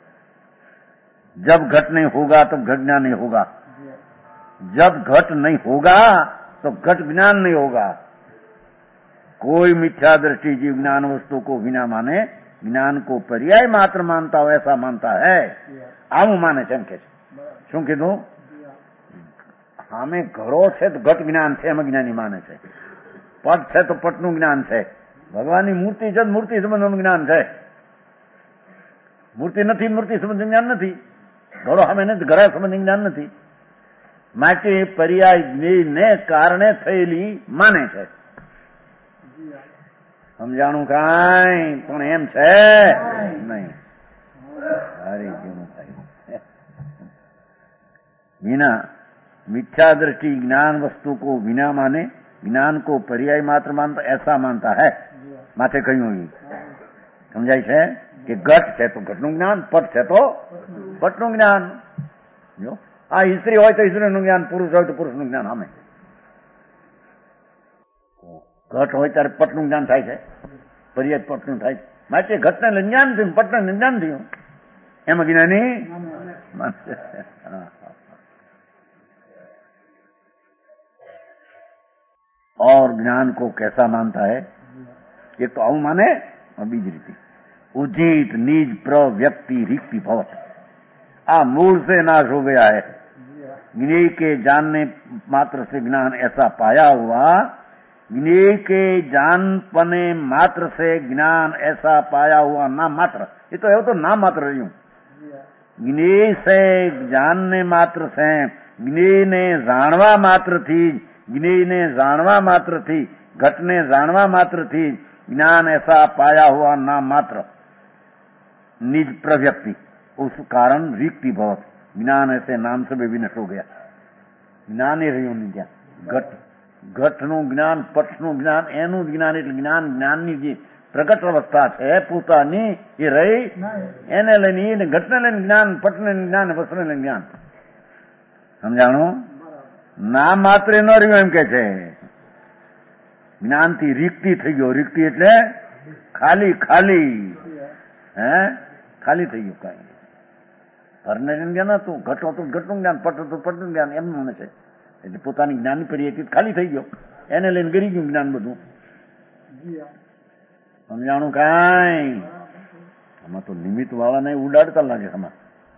जब घट नहीं होगा तब घट ज्ञान नहीं होगा, जब घट नहीं होगा तो घट ज्ञान नहीं होगा। कोई मिथ्या दृष्टि जीव ज्ञान वस्तु को बिना माने ज्ञान को पर्याय मात्र मानता हो ऐसा मानता है। आवू माने छे एम के शुं कीधुं हमें घड़ो छे तो घट ज्ञान छे एम ज्ञानी माने छे, पट छे तो पटनुं ज्ञान छे, भगवाननी मूर्ति छे मूर्ति संबंधनुं ज्ञान छे, मूर्ति नथी मूर्ति संबंधी ज्ञान नथी, घड़ो हमें नहीं घड़ा संबंधी ज्ञान नथी। માટે પર્યાય જ્ઞેયને કારણે થયેલી માને છે. સમજાણું કાંઈ? પણ એમ છે નહીં. સારી જેવું થાય. बिना मिथ्या दृष्टि ज्ञान वस्तु को बिना माने ज्ञान को पर्याय मात्र मानता ऐसा मानता है. माथे कह્યું સમજાય છે કે ઘટ છે તો ઘટનું જ્ઞાન, પટ છે તો પટનું જ્ઞાન. જો આ સ્ત્રી હોય તો સ્ત્રીનું જ્ઞાન, પુરુષ હોય તો પુરુષનું જ્ઞાન. સામે ઘટ હોય ત્યારે પટનું જ્ઞાન થાય છે, પર્યાય પટનું થાય છે. માટે ઘટને લઈને જ્ઞાન થયું, પટને લઈને જ્ઞાન થયું. એમાં જ્ઞાની और ज्ञान को कैसा मानता है? एक तो आऊं माने और बीज रीति उचित निज प्रव्यक्ति रिक्ति भवत. आ मूल से नाश हो गया है. ज्ञेय के जानने मात्र से ज्ञान ऐसा पाया हुआ, ज्ञेय के जानपने मात्र से ज्ञान ऐसा पाया हुआ नाम मात्र. ये तो है तो नाम मात्र रही हूं. ज्ञेय से जानने मात्र से, ज्ञेय ने जाणवा मात्र थी, ज्ञेय ने जाणवा मात्र थी, घट ने जाणवा मात्र थी ज्ञान ऐसा पाया हुआ नाम मात्र निज प्रव्यक्ति. उस कारण रिक्ति भवत. ज्ञान ऐसे नाम से भी विनष्ट हो गया. ज्ञान ही રહ્યું નહીં ત્યાં. ઘટનું જ્ઞાન, પટનું જ્ઞાન, એનું જ્ઞાન એટલે જ્ઞાન, જ્ઞાનની જે પ્રગટ અવસ્થા છે પોતાની એ રહી એને લઈને ઘટને લઈને જ્ઞાન, પટને જ્ઞાન, વસ્તુને લઈને જ્ઞાન. સમજાણું? નામ માત્ર ન રહ્યું એમ કે છે. જ્ઞાનથી રિક્તિ થઈ ગયો. રિક્તિ એટલે ખાલી ખાલી. હે ખાલી થઈ ગયું. કઈ ઘરને જ્ઞાન હતું, ઘટ હતું ઘટનું જ્ઞાન, પટ હતું પટનું જ્ઞાન, એમ મને છે. એટલે પોતાની જ્ઞાનની પર્યાયથી ખાલી થઈ ગયો. એને લઈને ગરી ગયું જ્ઞાન બધું. સમજાણું કાંઈ? આમાં તો નિમિત્ત વાળાને ઉડાડતા લાગે. આમાં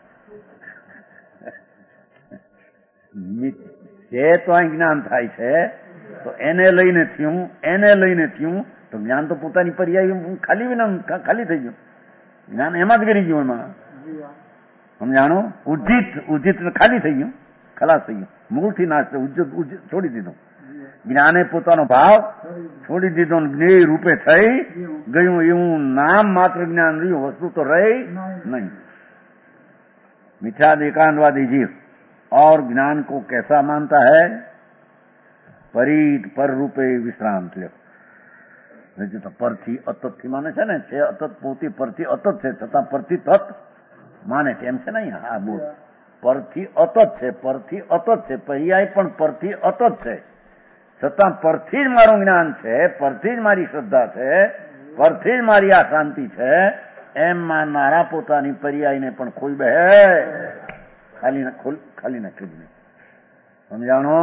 નિમિત્ત જે તો અહીં જ્ઞાન થાય છે તો એને લઈને થયું, એને લઈને થયું તો જ્ઞાન તો પોતાની પર્યાય ખાલી વિના ખાલી થઈ ગયું. જ્ઞાન એમાં જ ગરી ગયું. એમાં સમજાણું? ઉજિત ખાલી થઈ ગયું, ખલાસ થઈ ગયું. મૂળથી નાશ છોડી દીધું. જ્ઞાને પોતાનો ભાવ છોડી દીધો, જ્ઞેય રૂપે થઈ ગયું. એવું નામ માત્ર જ્ઞાન રહ્યું, વસ્તુ તો રહી નહીં. मिथ्या एकांतवादी जीव और ज्ञान को कैसा मानता है? परीत पर रूपे विश्रांत લ્યો. તો પરથી અતત થી માને છે ને, છે અતત પોતી પરથી અતત છે છતાં પરથી તત માને છે એમ છે ને. હા બોલ, પરથી અતત છે, પરથી અતત છે, પર્યાય પણ પરથી અતત છે છતાં પરથી જ મારું જ્ઞાન છે, પરથી જ મારી શ્રદ્ધા છે, પરથી જ મારી આ શાંતિ છે એમ માનનારા પોતાની પર્યાયને પણ ખોઈ બે ખાલી નાખી દે. સમજાણો?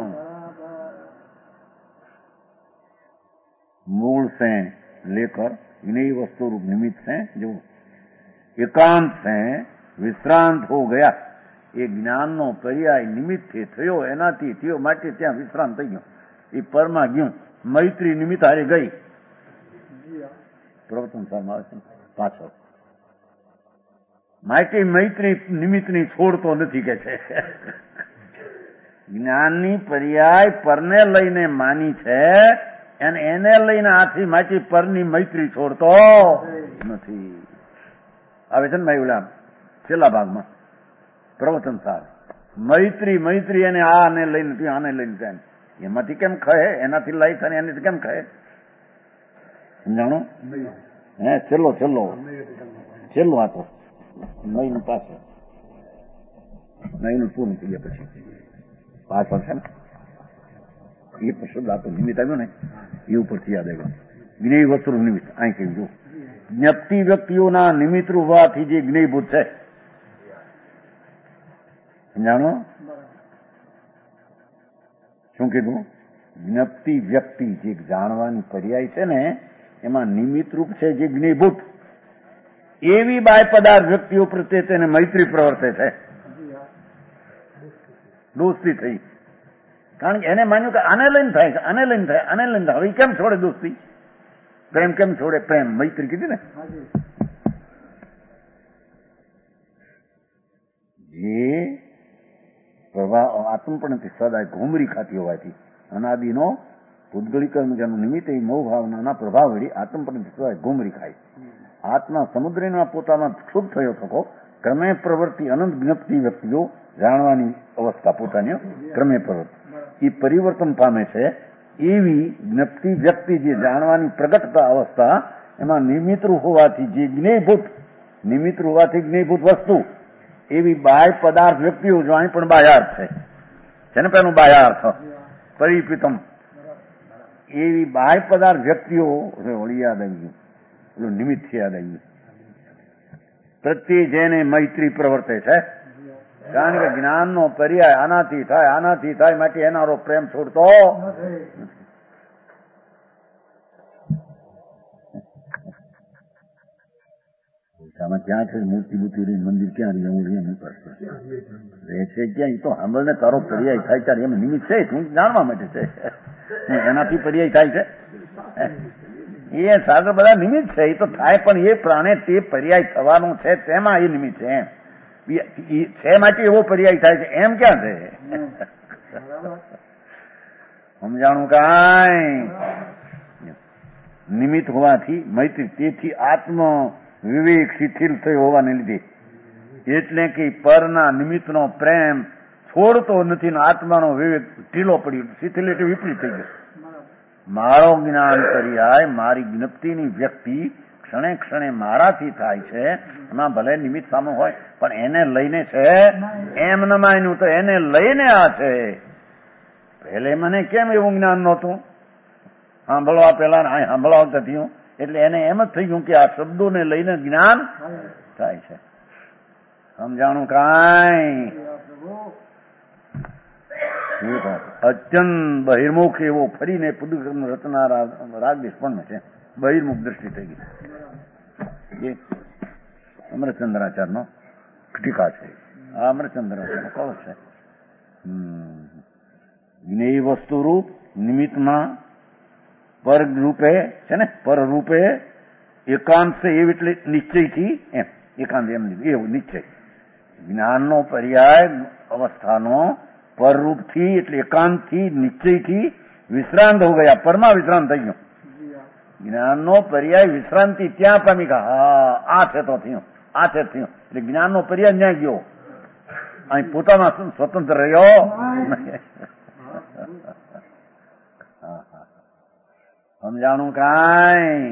मूल से लेकर ज्ञेय वस्तु रूप निमित्त से जो एकांत से विश्रांत हो गया, એ જ્ઞાનનો પર્યાય નિમિત્તથી થયો, એનાથી થયો માટે ત્યાં વિશ્રાંત થઈ ગયો. એ પરમાં ગયું. મૈત્રી નિમિત્ત હારે ગઈ. પ્રવચન સાહેબ આવે છે પાછળ. માટે મૈત્રી નિમિત્તની છોડતો નથી કે છે. જ્ઞાનની પર્યાય પરને લઈને માની છે અને એને લઈને આથી માટી પરની મૈત્રી છોડતો નથી. આવે છે ને ભાઈ ઓલા છેલ્લા ભાગમાં પ્રવચન સાહેબ. મૈત્રી અને આને લઈને આને લઈને ત્યાં એમાંથી કેમ ખહે? એનાથી લઈ થાય એનાથી કેમ ખહે? સમજાણો? હે છેલ્લો આ તો નઈનું પાછળ, નઈનું પૂરું થઈ ગયા પછી પાછળ છે ને એ પણ શબ્દ આ તો નિમિત્ત આવ્યો ને એ ઉપરથી યાદ આવ્યો. જ્ઞેય વસ્તુ નિમિત્ત અહીં કહ્યું જો જ્ઞપ્તિ વ્યક્તિઓના નિમિત્ત હોવાથી જે જ્ઞેયભૂત છે. સમજાણો? શું કીધું? જ્ઞપ્તિ વ્યક્તિ જે જાણવાની પર્યાય છે ને એમાં નિમિત્ત રૂપ છે જે જ્ઞેયભૂત. એવી બાય પદાર્થ વ્યક્તિઓ પ્રત્યે તેને મૈત્રી પ્રવર્તે છે, દોસ્તી થઈ. કારણ કે એને માન્યું કે આને લઈને થાય છે, આને લઈને થાય, આને લઈને થાય. હવે કેમ છોડે દોસ્તી? પ્રેમ કેમ છોડે? પ્રેમ મૈત્રી કીધી ને. જે પ્રભાવ આત્મપણથી સદાય ઘૂમરી ખાતી હોવાથી અનાદિનો પૂતગલિકર્મ જેનું નિમિત્ત એ મોહ ભાવનાના પ્રભાવ વળી આત્મપણથી સદાય ઘૂમરી ખાય. આત્મા સમુદ્રના પોતામાં ક્ષુભ થયો થકો ક્રમે પ્રવૃત્તિ અનંત જ્ઞપ્તિ વ્યક્તિઓ જાણવાની અવસ્થા પોતાની ક્રમે પ્રવૃત્તિ એ પરિવર્તન પામે છે. એવી જ્ઞપ્તિ વ્યક્તિ જે જાણવાની પ્રગટતા અવસ્થા એમાં નિમિત્તરૂપ હોવાથી જે જ્ઞેયભૂત નિમિત્ત હોવાથી જ્ઞેયભૂત વસ્તુ એવી બાહ્ય પદાર્થ વ્યક્તિઓ જો અહીં પણ બાહ્યાર્થ છે ને પેલું બાહ્યાર્થ પરિપિતમ એવી બાહ્ય પદાર્થ વ્યક્તિઓ વળી યાદ આવી ગયું પેલું નિમિત્ત યાદ આવી ગયું. પ્રત્યે જેને મૈત્રી પ્રવર્તે છે કારણ કે જ્ઞાનનો પર્યાય આનાથી થાય માટે એનારો પ્રેમ છોડતો આમાં ક્યાં છે મૂર્તિ બુદ્ધિ રહી મંદિર ક્યાં રહી રહે છે ક્યાં તો સાંભળને તારો પર્યાય થાય ત્યારે એમ નિમિત્ત છે તું જાણવા માટે છે એનાથી પર્યાય થાય છે એ સાગર બધા નિમિત્ત છે એ તો થાય પણ એ પ્રાણે તે પર્યાય થવાનું છે તેમાં એ નિમિત્ત છે એમ છે માટે એવો પર્યાય થાય છે એમ ક્યાં છે સમજાણું કાંઈ નિમિત્ત હોવાથી મૈત્રી તેથી આત્મ વિવેક શિથિલ થયો હોવાને લીધે એટલે કે પરના નિમિત્તનો પ્રેમ છોડતો નથી ને આત્માનો વિવેક ઢીલો પડ્યો શિથિલ એટલે વિપરીત થઈ ગયો. મારો જ્ઞાન પર્યાય મારી જ્ઞપ્તિની વ્યક્તિ ક્ષણે ક્ષણે મારાથી થાય છે એમાં ભલે નિમિત્ત સામે હોય પણ એને લઈને છે એમ ન માન્યું તો એને લઈને આ છે. પહેલે મને કેમ એવું જ્ઞાન નહોતું સાંભળવા પેલા સાંભળવા થયું એટલે એને એમ જ થઈ ગયું કે આ શબ્દોને લઈને જ્ઞાન થાય છે. સમજાણું કાંઈ અત્યંત બહિર્મુખ એવો ફરીને પુદુકર્મ રચનારા રાગદેશ પણ છે બહિર્મુખ દ્રષ્ટિ થઈ ગઈ. અમરચંદ્રાચાર્યનો ટીકા છે. આ અમરચંદ્રાચાર્યનો કળ છે. જ્ઞેય વસ્તુ રૂપ નિમિત્તમાં પર રૂપે છે ને પર રૂપે એકાંત છે એવી એટલે નિશ્ચયથી એમ એકાંત એમ એવું નિશ્ચય જ્ઞાનનો પર્યાય અવસ્થાનો પરરૂપથી એટલે એકાંતથી નિશ્ચયથી વિશ્રાંત હો ગયા પરમાં વિશ્રાંત થઈ ગયો. જ્ઞાનનો પર્યાય વિશ્રાંતિ ત્યાં પામી ગયા હા આ છે તો થયું આ છે થયું એટલે જ્ઞાનનો પર્યાય ત્યાં ગયો અહીં પોતામાં સ્વતંત્ર રહ્યો. સમજાણું કાંઈ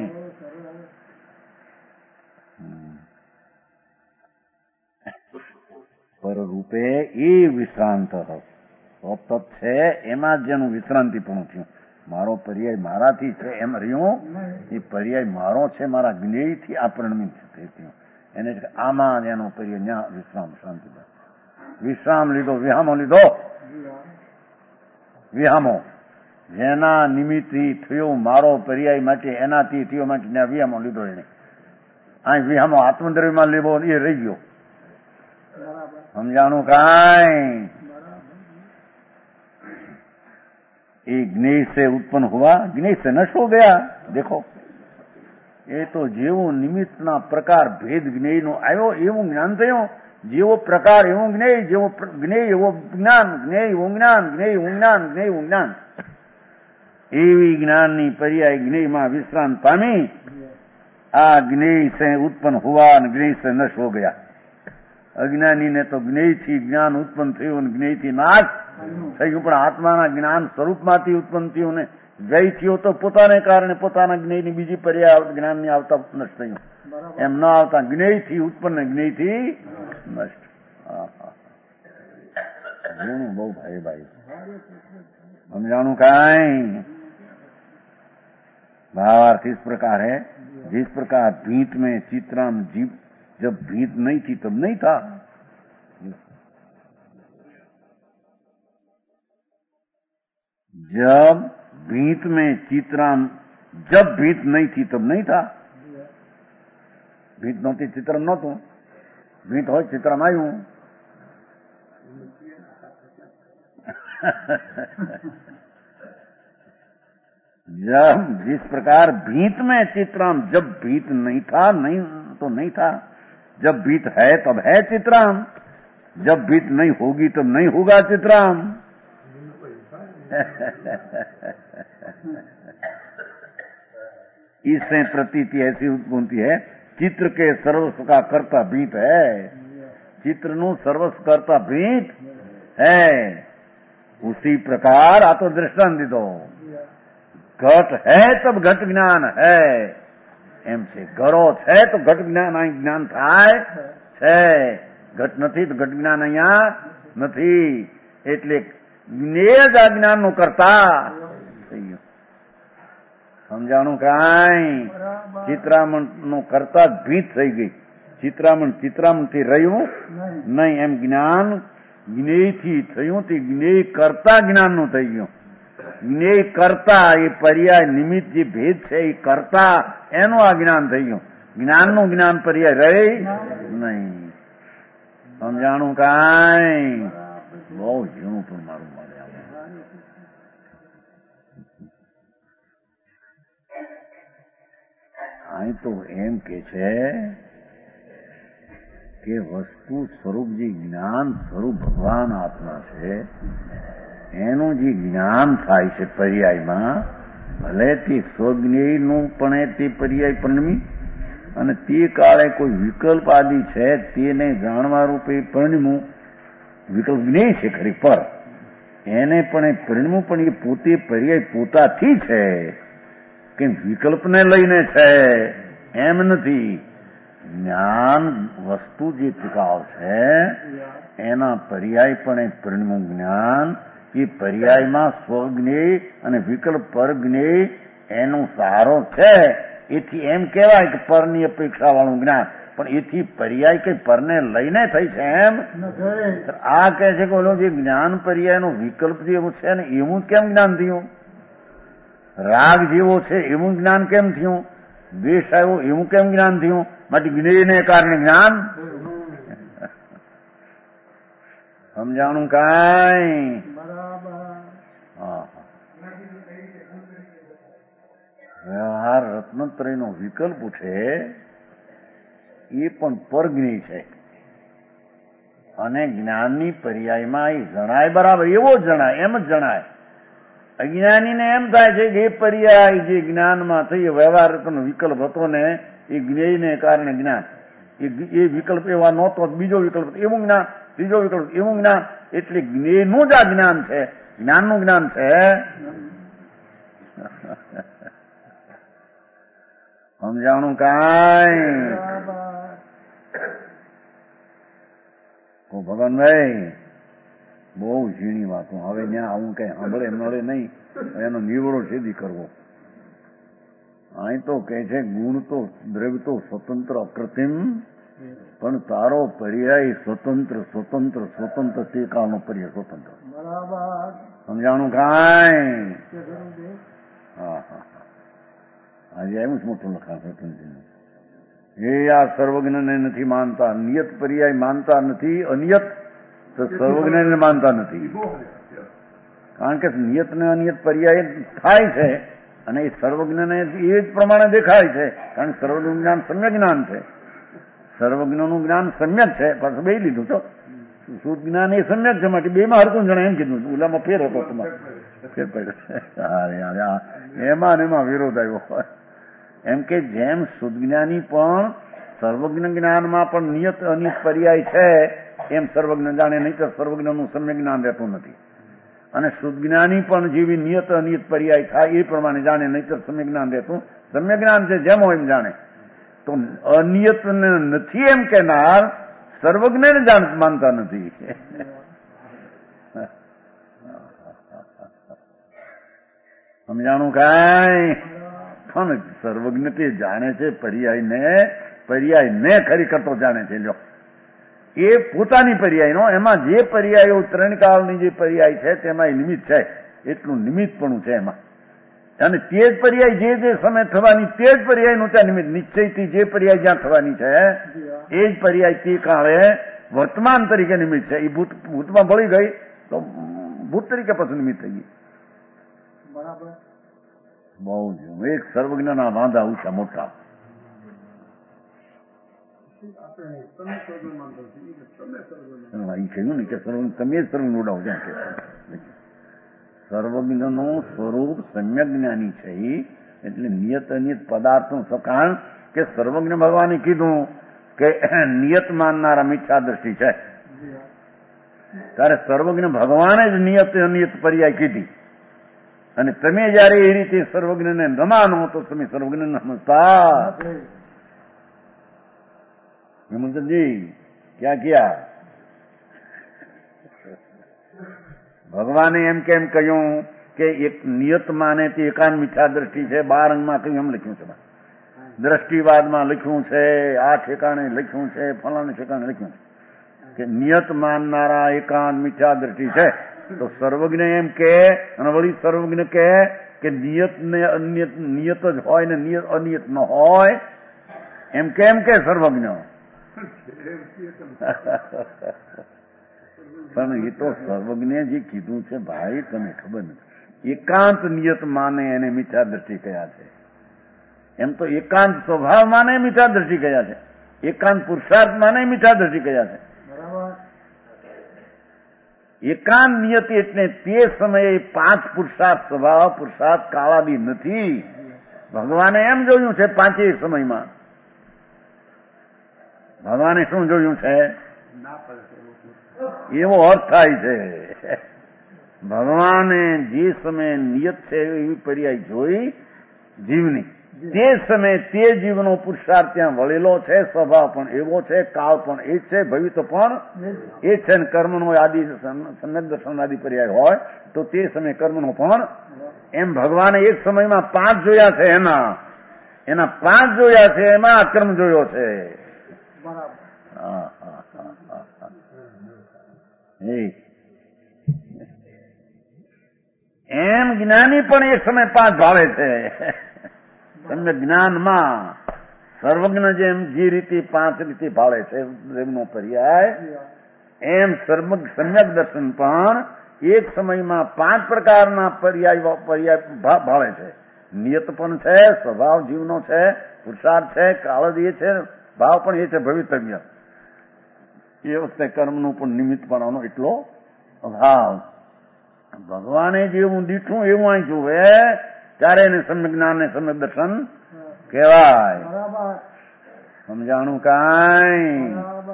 પરરૂપે એ વિશ્રાંત સતત છે એમાં જ જેનું વિશ્રાંતિ પણ થયું. મારો પર્યાય મારાથી છે એમ રહ્યું એ પર્યાય મારો છે મારા જ્ઞેયથી આ પરિણમિત થયું એને આમાં એનો પર્યાય ત્યાં વિશ્રામ શાંતિ વિશ્રામ લીધો વિહામો લીધો વિહામો જેના નિમિત્તથી થયો મારો પર્યાય માટે એનાથી થયો માટે ત્યાં વિહામો લીધો એને અહીં વિહામો આત્મદ્રવ્યમાં લેવો એ રહી ગયો. સમજાણું કાંઈ એ જ્ઞેય से उत्पन्न हुआ ज्ञेय से नष्ट हो गया. देखो એ તો જેવો નિમિત્તના પ્રકાર ભેદ જ્ઞેયનો આવ્યો એવું જ્ઞાન થયું જેવો પ્રકાર એવું જ્ઞેય જેવો જ્ઞેય એવો જ્ઞાન જ્ઞેય એવું જ્ઞાન જ્ઞેય એવું જ્ઞાન જ્ઞેય એવું જ્ઞાન એવી જ્ઞાનની પર્યાય જ્ઞેયમાં વિશ્રાંત પામી આ જ્ઞેય से उत्पन्न हुआ અને જ્ઞેય से नष्ट हो गया. અજ્ઞાનીને તો જ્ઞેયથી જ્ઞાન ઉત્પન્ન થયું અને જ્ઞેયથી નાશ થયું પણ આત્માના જ્ઞાન સ્વરૂપમાંથી ઉત્પન્ન થયું ને જય થયો તો પોતાને કારણે પોતાના જ્ઞેયની બીજી પર્યાય જ્ઞાનની આવતા નષ્ટ થયું એમ ન આવતા જ્ઞેયથી ઉત્પન્ન જ્ઞેયથી નષ્ટ. બહુ ભાઈ ભાઈ समझाणु काई भावार्थ इस प्रकार है जिस प्रकार भीत में चित्राम जीव जब भीत नहीं थी तब नहीं था जब भीत में चित्राम जब भीत नहीं थी तब नहीं था भीत नहोती चित्रम नहोतुं भीत हो चित्रम आयु जब जिस प्रकार भीत में चित्राम जब भीत नहीं था नहीं तो नहीं था जब भीत है तब है चित्राम जब भीत नहीं होगी तब नहीं होगा चित्राम। इससे प्रतीति ऐसी उत्पन्नती है, चित्र के सर्वस्व का कर्ता भीत है। चित्र नु सर्वस्व कर्ता भीत है। उसी प्रकार आ तो दृष्टांत दीधो, घट है तब घट ज्ञान है, एम से घड़ो है तो घट ज्ञान થાય છે, ઘટ નથી તો ઘટ જ્ઞાન અહીંયા નથી, એટલે જ્ઞેય જ આ જ્ઞાનનું કરતા થઈ ગયું. સમજાણું કાંઈ? ચિત્રામણનું કરતા જ ભીત થઈ ગઈ. ચિત્રામણથી રહ્યું નહીં, એમ જ્ઞાન જ્ઞેયથી થયું તે જ્ઞેય કરતા જ્ઞાનનું થઈ ગયું. જ્ઞેય કરતા એ પર્યાય નિમિત્ત જે ભેદ છે એ કરતા એનું આ જ્ઞાન થઈ ગયું. જ્ઞાનનું જ્ઞાન પર્યાય રહે નહીં. સમજાણું કાંઈ? બહુ ઝીણું પણ મારું મળે. અહીં તો એમ કે છે કે વસ્તુ સ્વરૂપ જે જ્ઞાન સ્વરૂપ ભગવાન આત્મા છે એનું જે જ્ઞાન થાય છે પર્યાયમાં, ભલે તે સ્વજ્ઞેયનું પણ તે પર્યાય પરિણમી અને તે કાળે કોઈ વિકલ્પ આદિ છે તેને જાણવા રૂપે પરિણમ્યું. વિકલ્પ જ્ઞેય છે ખરી, પર એને પણ એ પરિણમ્યું, પણ એ પોતે પર્યાય પોતાથી છે કે વિકલ્પને લઈને છે એમ નથી. જ્ઞાન વસ્તુ જે ટીકાવ છે એના પર્યાય પણ એ પરિણમ્યું જ્ઞાન, એ પર્યાયમાં સ્વજ્ઞેય અને વિકલ્પ પરજ્ઞેય એનો સહારો છે. એથી એમ કહેવાય કે પરની અપેક્ષા વાળું જ્ઞાન, પણ એથી પર્યાય કઈ પરને લઈને થઈ છે એમ. આ કહે છે કે ઓલો જે જ્ઞાન પર્યાયનો વિકલ્પ જેવું છે ને એવું કેમ જ્ઞાન થયું? રાગ જેવો છે એવું જ્ઞાન કેમ થયું? દ્વેષ આવ્યો એવું કેમ જ્ઞાન થયું? માટે જ્ઞેયને કારણે જ્ઞાન. સમજાણું કાંઈ? વ્યવહાર રત્નત્રયનો વિકલ્પ છે એ પણ પરજ્ઞેય છે અને જ્ઞાનની પર્યાયમાં એ જણાય બરાબર એવો જ જણાય, એમ જ જણાય. અજ્ઞાનીને એમ થાય છે કે એ પર્યાય જે જ્ઞાનમાં થઈ વ્યવહાર રત્નનો વિકલ્પ હતો ને એ જ્ઞેયને કારણે જ્ઞાન, એ વિકલ્પ એવા નહોતો, બીજો વિકલ્પ એવું જ્ઞાન, ત્રીજો વિકલ્પ એવું જ્ઞાન, એટલે જ્ઞેયનું જ આ જ્ઞાન છે, જ્ઞાનનું જ્ઞાન છે. સમજાણું કાંઈ? ભગવાનભાઈ બહુ ઝીણી વાતો, હવે ત્યાં આવું કઈ સાંભળે મળે નહીં, એનો નિવડો સીધી કરવો. અહીં તો કે છે ગુણ તો દ્રવ્ય તો સ્વતંત્ર અકૃત્રિમ, પણ તારો પર્યાય સ્વતંત્ર સ્વતંત્ર સ્વતંત્ર તે કાળનો પર્યાય સ્વતંત્ર. સમજાણું કાંઈ? હા હા, આજે આવ્યું જ મોટું લખાણ સ્વતંત્ર. એ આ સર્વજ્ઞને નથી માનતા, નિયત પર્યાય માનતા નથી, અનિયત તો સર્વજ્ઞને માનતા નથી. કારણ કે નિયત ને અનિયત પર્યાય થાય છે અને એ સર્વજ્ઞને એ જ પ્રમાણે દેખાય છે. કારણ કે સર્વજ્ઞનું જ્ઞાન સમ્યક જ્ઞાન છે, સર્વજ્ઞનું જ્ઞાન સમ્યક છે. પાછું બે લીધું તો શુદ્ધ જ્ઞાન એ સમ્યક છે, માટે બે માં હરકું જણા એમ કીધું. ઓલામાં ફેર હતો, તમારે ફેર પડ્યો. એમાં ને એમાં વિરોધ આવ્યો. એમ કે જેમ શુદ્ધ જ્ઞાની પણ સર્વજ્ઞ જ્ઞાનમાં પણ નિયત અનિયત પર્યાય છે એમ સર્વજ્ઞ જાણે, નહીં તો સર્વજ્ઞનું સમ્યક જ્ઞાન રહેતું નથી. અને શુદ્ધ જ્ઞાની પણ જેવી નિયત અનિયત પર્યાય થાય એ પ્રમાણે જાણે, નહીં તો સમ્યક જ્ઞાન રહેતું. સમ્યક જ્ઞાન છે જેમ હોય એમ જાણે. તો અનિયત નથી એમ કહેનાર સર્વજ્ઞને માનતા નથી. સમજાણું કાંઈ? પણ સર્વજ્ઞ તે જાણે છે પર્યાયને ખરી કરતો જાણે છે. લ્યો, એ પોતાની પર્યાયનો, એમાં જે પર્યાયો ત્રણ કાળની જે પર્યાય છે તેમાં એ નિમિત્ત છે, એટલું નિમિત્તપણું છે એમાં. અને તે જ પર્યાય જે સમય થવાની તે જ પર્યાયનું ત્યાં નિમિત્ત, નિશ્ચયથી જે પર્યાય જ્યાં થવાની છે એ જ પર્યાય તે કાળે વર્તમાન તરીકે નિમિત્ત છે. એ ભૂતમાં ભળી ગઈ તો ભૂત તરીકે પાછું નિમિત્ત થઈ ગઈ. બરાબર. બહુ જ એક સર્વજ્ઞના વાંધા ઉછા મોટા. કહ્યું ને કે તમે જ સર્વ ઉડાવો છે કે સર્વજ્ઞનું સ્વરૂપ સમ્યક જ્ઞાની છે એટલે નિયત અનિયત પદાર્થનું સકાણ કે સર્વજ્ઞ ભગવાને કીધું કે નિયત માનનારા મિથ્યા દ્રષ્ટિ છે ત્યારે સર્વજ્ઞ ભગવાને જ નિયત અનિયત પર્યાય કીધી અને તમે જયારે એ રીતે સર્વજ્ઞને ન માનો તો તમે સર્વજ્ઞ ન સમજતા હેમંતજી ક્યાં ક્યાં ભગવાને એમ કેમ કહ્યું કે એક નિયત માને તે એકાંત મિથ્યા દ્રષ્ટિ છે 12 અંગમાં કહ્યું એમ લખ્યું છે દ્રષ્ટિવાદમાં લખ્યું છે આ ઠેકાણે લખ્યું છે ફલાણા ઠેકાણે લખ્યું છે કે નિયત માનનારા એકાંત મિથ્યા દ્રષ્ટિ છે તો સર્વજ્ઞ એમ કે અને વળી સર્વજ્ઞ કે નિયત ને અનિયત નિયત જ હોય ને નિયત અનિયત ન હોય એમ કેમ કે સર્વજ્ઞ પણ એ તો સર્વજ્ઞે જે કીધું છે ભાઈ તને ખબર નથી એકાંત નિયત માને એને મિથ્યા દ્રષ્ટિ કયા છે એમ તો એકાંત સ્વભાવ માને મિથ્યા દ્રષ્ટિ કયા છે એકાંત પુરુષાર્થ માને મિથ્યા દ્રષ્ટિ કયા છે એકાંત નિયતિ એટલે તે સમયે 5 પુરુષાર્થ સ્વભાવ પુરુષાર્થ કાળાદી નથી ભગવાને એમ જોયું છે 5 સમયમાં ભગવાને શું જોયું છે એવો અર્થ થાય છે ભગવાને જે સમયે નિયત છે એવી પર્યાય જોઈ જીવની તે સમયે તે જીવનો પુરુષાર્થ ત્યાં વળેલો છે સ્વભાવ પણ એવો છે કાળ પણ એ છે ભવિષ્ય પણ એ છે ને કર્મનો આદિ સમ્યક દર્શન આદિ પર્યાય હોય તો તે સમયે કર્મનો પણ એમ ભગવાને એક સમયમાં 5 જોયા છે એના 5 જોયા છે એમાં અક્રમ જોયો છે એમ જ્ઞાની પણ એક સમય 5 ભાવે છે તમને જ્ઞાનમાં સર્વજ્ઞ જેમ જે રીતે 5 રીતે ભાવે છે એમનો પર્યાય એમ સમ્યક દર્શન પણ એક સમયમાં 5 પ્રકારના પર્યાય ભાવે છે નિયત પણ છે સ્વભાવ જીવનો છે પુરુષાર્થ છે કાળજ એ છે ભાવ પણ એ છે ભવિતવ્ય એ વખતે કર્મનું પણ નિમિત્તપણાનો એટલો અભાવ ભગવાને જેવું દીઠું એવું અહીં જુએ ત્યારે એને સમ્યક જ્ઞાન ને સમ્યક દર્શન કહેવાય સમજાણું કાંઈ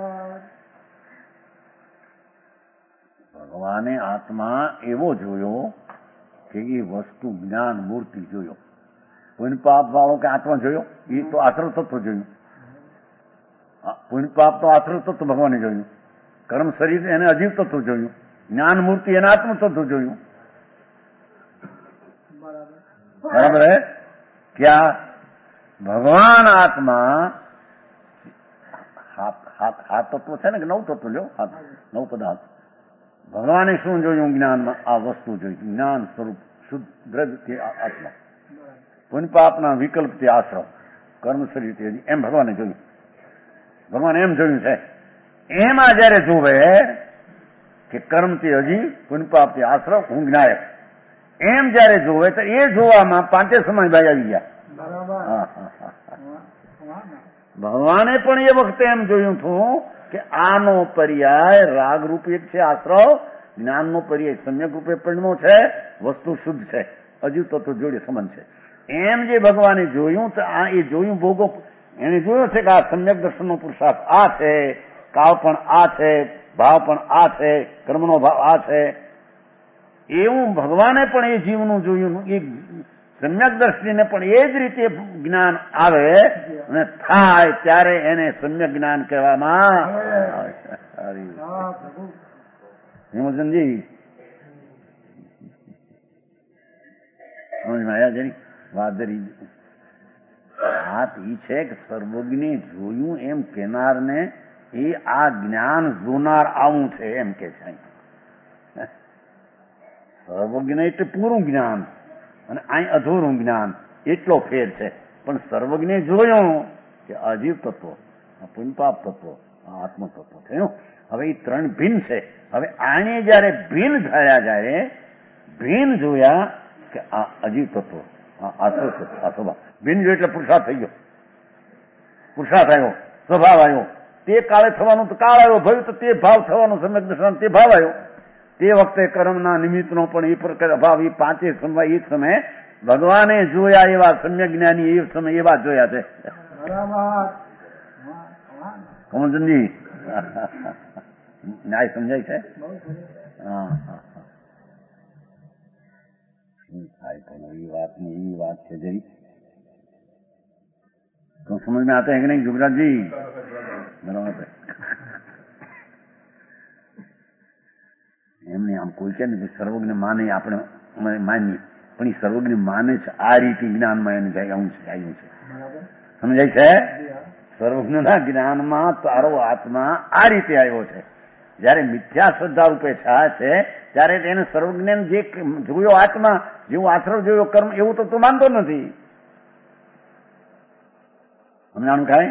ભગવાને આત્મા એવો જોયો કે એ વસ્તુ જ્ઞાન મૂર્તિ જોયો પુણ્ય પાપ વાળો કે આત્મા જોયો એ તો આશ્રવ તત્વ જોયું પુણ્ય પાપ તો આશ્રવ તત્વ ભગવાને જોયું કર્મ શરીર એને અજીવ તત્વ જોયું જ્ઞાન મૂર્તિ એને આત્મ તત્વ જોયું બરાબર હે क्या ભગવાન આત્મા હાથ તત્વ છે ને કે 9 તત્વ લ્યો 9 પદાર્થ ભગવાને શું જોયું જ્ઞાનમાં આ વસ્તુ જોઈ જ્ઞાન સ્વરૂપ શુદ્ધ દ્રવ્યથી આત્મા પુણ્ય પાપના વિકલ્પથી આશ્રમ કર્મ શરીરથી એમ ભગવાને જોયું ભગવાન એમ જોયું છે એમાં જયારે જોવે કે કર્મથી હજી પુણ્ય પાપથી આશ્રમ હું જ્ઞાયક એમ જયારે જોવે તો એ જોવામાં 5 સમય ભાઈ આવી ગયા ભગવાને પણ એ વખતે એમ જોયું હતું કે આનો પર્યાય રાગ રૂપ એક છે આશ્રવ જ્ઞાનનો પર્યાય સમ્યક રૂપે પરિણમો છે વસ્તુ શુદ્ધ છે અજીવ તત્વ જોડે સંબંધ છે એમ જે ભગવાને જોયું તો આ એ જોયું ભોગો એને જોયું છે કે આ સમ્યક દર્શનનો પુરુષાર્થ આ છે કાળ પણ આ છે ભાવ પણ આ છે કર્મનો ભાવ આ છે એવું ભગવાને પણ એ જીવનું જોયું એ સમ્યક દ્રષ્ટિને પણ એ જ રીતે જ્ઞાન આવે અને થાય ત્યારે એને સમ્યક જ્ઞાન કહેવામાં આવે હેમચંદજી સમજમાં આવ્યા છે વાત ઈ છે કે સર્વજ્ઞે જોયું એમ કેનારને એ આ જ્ઞાન જોનાર આવું છે એમ કે છે સર્વજ્ઞ એટલે પૂરું જ્ઞાન અને અહીં અધૂરું જ્ઞાન એટલો ફેર છે પણ સર્વજ્ઞે જોયું કે અજીવ તત્વો પુણ્યપાપ તત્વો આત્મ તત્વો થયું હવે એ 3 ભિન્ન છે હવે આને જયારે ભિન્ન થયા જાય ભિન્ન જોયા કે આ અજીવ તત્વો આશ્રવ તત્વ આ સ્વભાવ ભિન્ન જોયું એટલે પુરુષાર્થ થઈ ગયો પુરુષાર્થ આવ્યો સ્વભાવ આવ્યો તે કાળે થવાનું તો કાળ આવ્યો, ભવ્યું તો તે ભાવ થવાનો, સમ્યક દર્શન તે ભાવ આવ્યો. તે વખતે કર્મના નિમિત્તનો પણ એ પ્રકાર અભાવ, એ પાંચે સમય એ સમયે ભગવાને જોયા એવા સમ્યક જ્ઞાની એ સમય એવા જોયા છે. કમલચંદજી ન્યાય સમજાય છે? હા હા હા. શું થાય પણ એ વાતની એવી વાત છે જઈ તો સમજ में आता है कि नहीं जुगराज जी? बराबर. એમને આમ કોઈ કે ને સર્વજ્ઞ માને આપણે માનીએ, પણ એ સર્વજ્ઞ માને છે આ રીતે જ્ઞાનમાં એને આવ્યું છે. સમજાય છે? સર્વજ્ઞના જ્ઞાનમાં તારો આત્મા આ રીતે આવ્યો છે. જયારે મિથ્યા શ્રદ્ધા રૂપે છા છે ત્યારે તેને સર્વજ્ઞ જે જોયો આત્મા, જેવું આશ્રવ જોયો કર્મ, એવું તો તું માનતો નથી. સમજાણું કાંઈ?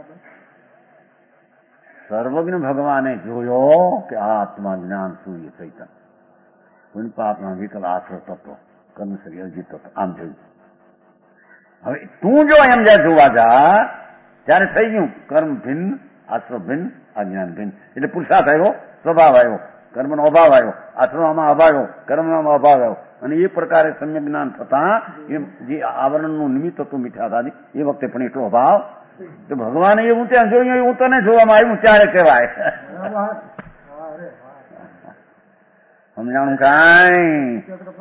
સર્વજ્ઞ ભગવાને જોયો કે આ આત્મા જ્ઞાન સૂર્ય ચૈતન્ય કોઈ પાપના વિકલ આશ્રવ તત્વ કર્મ શરીર અજીત તત્વ આમ જોયું. હવે તું જો એમ જ્યાં જોવા જા ત્યારે થઈ ગયું કર્મ ભિન્ન, આશ્રવ ભિન્ન, અજ્ઞાન ભિન્ન. એટલે પુરુષાર્થ આવ્યો, સ્વભાવ આવ્યો, કર્મનો અભાવ આવ્યો, આશ્રમમાં અભાવ આવ્યો, કર્મનો અભાવ આવ્યો. અને એ પ્રકારે સમ્યક જ્ઞાન થતા એ જે આવરણનું નિમિત્ત હતું મીઠાદાદી એ વખતે પણ એટલો અભાવ. તો ભગવાને એવું ત્યાં જોયું, એવું તને જોવામાં આવ્યું ત્યારે કહેવાય. સમજાણું કાંઈ?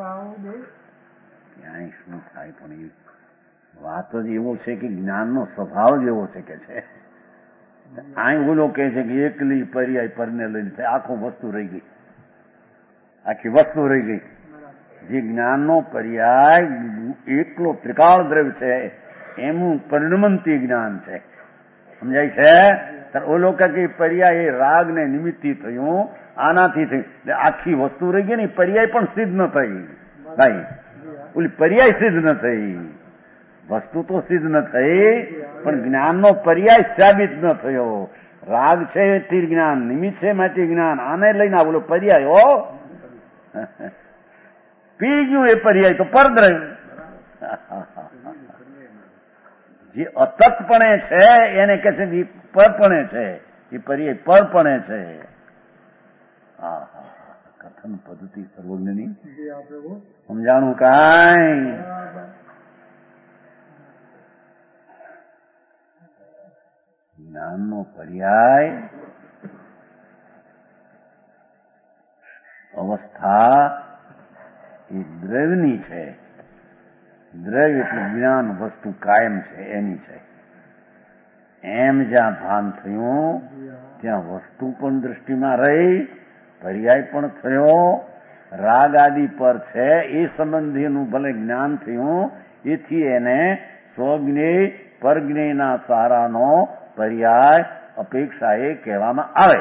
ક્યાંય શું થાય પણ એ વાત જ એવો છે કે જ્ઞાનનો સ્વભાવ જ એવો છે કે છે. અહીં ઓલો કહે છે કે એકલી પર્યાય પરને લઈને આખું વસ્તુ રહી ગઈ, આખી વસ્તુ રહી ગઈ. જે જ્ઞાનનો પર્યાય એકલો ત્રિકાળ દ્રવ્ય છે એનું પરિણમંતી જ્ઞાન છે. સમજાય છે? ઓલો કે પર્યાય એ રાગ ને નિમિત્તથી થયું, આનાથી થયું, એટલે આખી વસ્તુ રહી ગઈ ને પર્યાય પણ સિદ્ધ ન થઈ ભાઈ. ઓલી પર્યાય સિદ્ધ ન થઈ, વસ્તુ તો સિદ્ધ ન થઈ પણ જ્ઞાનનો પર્યાય સાબિત ન થયો. રાગ છે તે જ્ઞાન, નિમિત્ત છે માટે જ્ઞાન, આને લઈને બોલો પર્યાય હો પી ગયું એ પર્યાય તો પરદ્રવ્ય. જે અતતપણે છે એને કે છે પરપણે છે, એ પર્યાય પરપણે છે. હા હા કથન પદ્ધતિ સર્વજ્ઞની સમજાણું કાંઈ? જ્ઞાનનો પર્યાય અવસ્થા એ દ્રવ્યની છે. દ્રવ્ય એટલે જ્ઞાન વસ્તુ કાયમ છે એની છે. એમ જ્યાં ભાન થયું ત્યાં વસ્તુ પણ દ્રષ્ટિમાં રહી, પર્યાય પણ થયો, રાગ આદિ પર છે એ સંબંધીનું ભલે જ્ઞાન થયું, એથી એને સ્વજ્ઞેય પરજ્ઞેયના સહારાનો પર્યાય અપેક્ષા એ કહેવામાં આવે.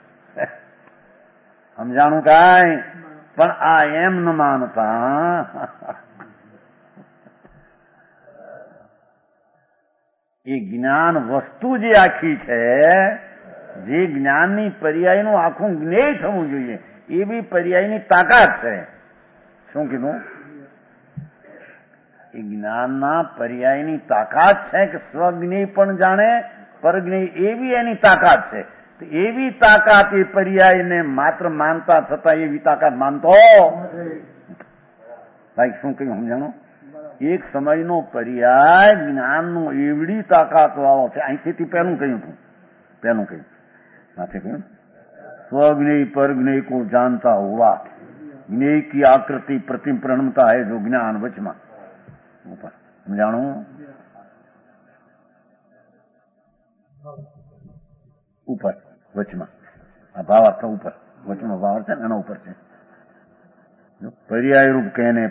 સમજાણું કાંઈ? પણ આ એમ ન માનતા એ જ્ઞાન વસ્તુ જે આખી છે, જે જ્ઞાનની પર્યાયનું આખું જ્ઞેય થવું જોઈએ એવી પર્યાયની તાકાત છે. શું કીધું? એ જ્ઞાનના પર્યાયની તાકાત છે કે સ્વજ્ઞેય પણ જાણે, પરજ્ઞેય એવી એની તાકાત છે. એવી તાકાત એ પર્યાયને માત્ર માનતા છતાં એવી તાકાત માનતો ભાઈ શું કહ્યું સમજાણો? એક સમયનો પર્યાય જ્ઞાનનો એવડી તાકાત વાળો છે. અહીંથી પહેલું કહ્યું હતું, પહેલું કહ્યું સાથે કહ્યું स्वज्ञेय परज्ञेय को जानता हुआ ज्ञेय की आकृति प्रतिम प्रणमता है जो ज्ञान वचमा ऊपर समझाणु ऊपर वचमा भावार्थ ऊपर वचमा भावार्थ है ना ऊपर से पर्याय रूप कहने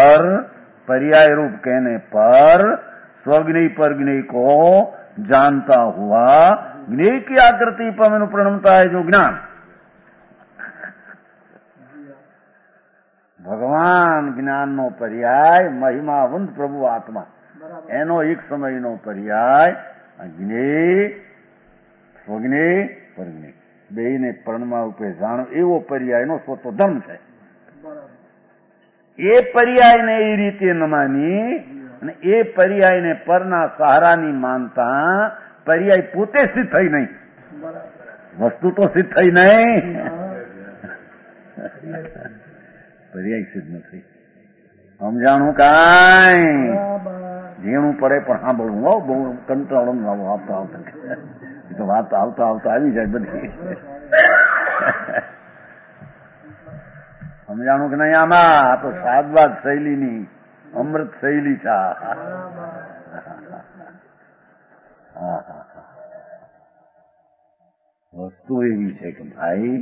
पर स्वज्ञेय परज्ञेय को जानता हुआ ज्ञेय की आकृति पर मैंने प्रणमता है जो ज्ञान ભગવાન જ્ઞાનનો પર્યાય મહિમાવંત પ્રભુ આત્મા એનો એક સમયનો પર્યાય જ્ઞેય સ્વજ્ઞેય પરજ્ઞેય બેયને પરણમાં રૂપે જાણો એવો પર્યાયનો સ્વતો ધર્મ છે. એ પર્યાયને એ રીતે ન માની અને એ પર્યાયને પરના સહારાની માનતા પર્યાય પોતે સિદ્ધ થઈ નહીં. વસ્તુ તો સિદ્ધ થઈ નહીં, પર્યાય સિદ્ધ નથી. સમજાણું કાંઈ ઝીણું પડે પણ સાંભળવું. હો બહુ કંટાળો આવતા આવતા એ તો વાત આવતા આવતા આવી જાય બધી. સમજાણું કે નહીં? આમાં આ તો સાદવાદ શૈલીની અમૃત શૈલી છે. વસ્તુ એવી છે કે ભાઈ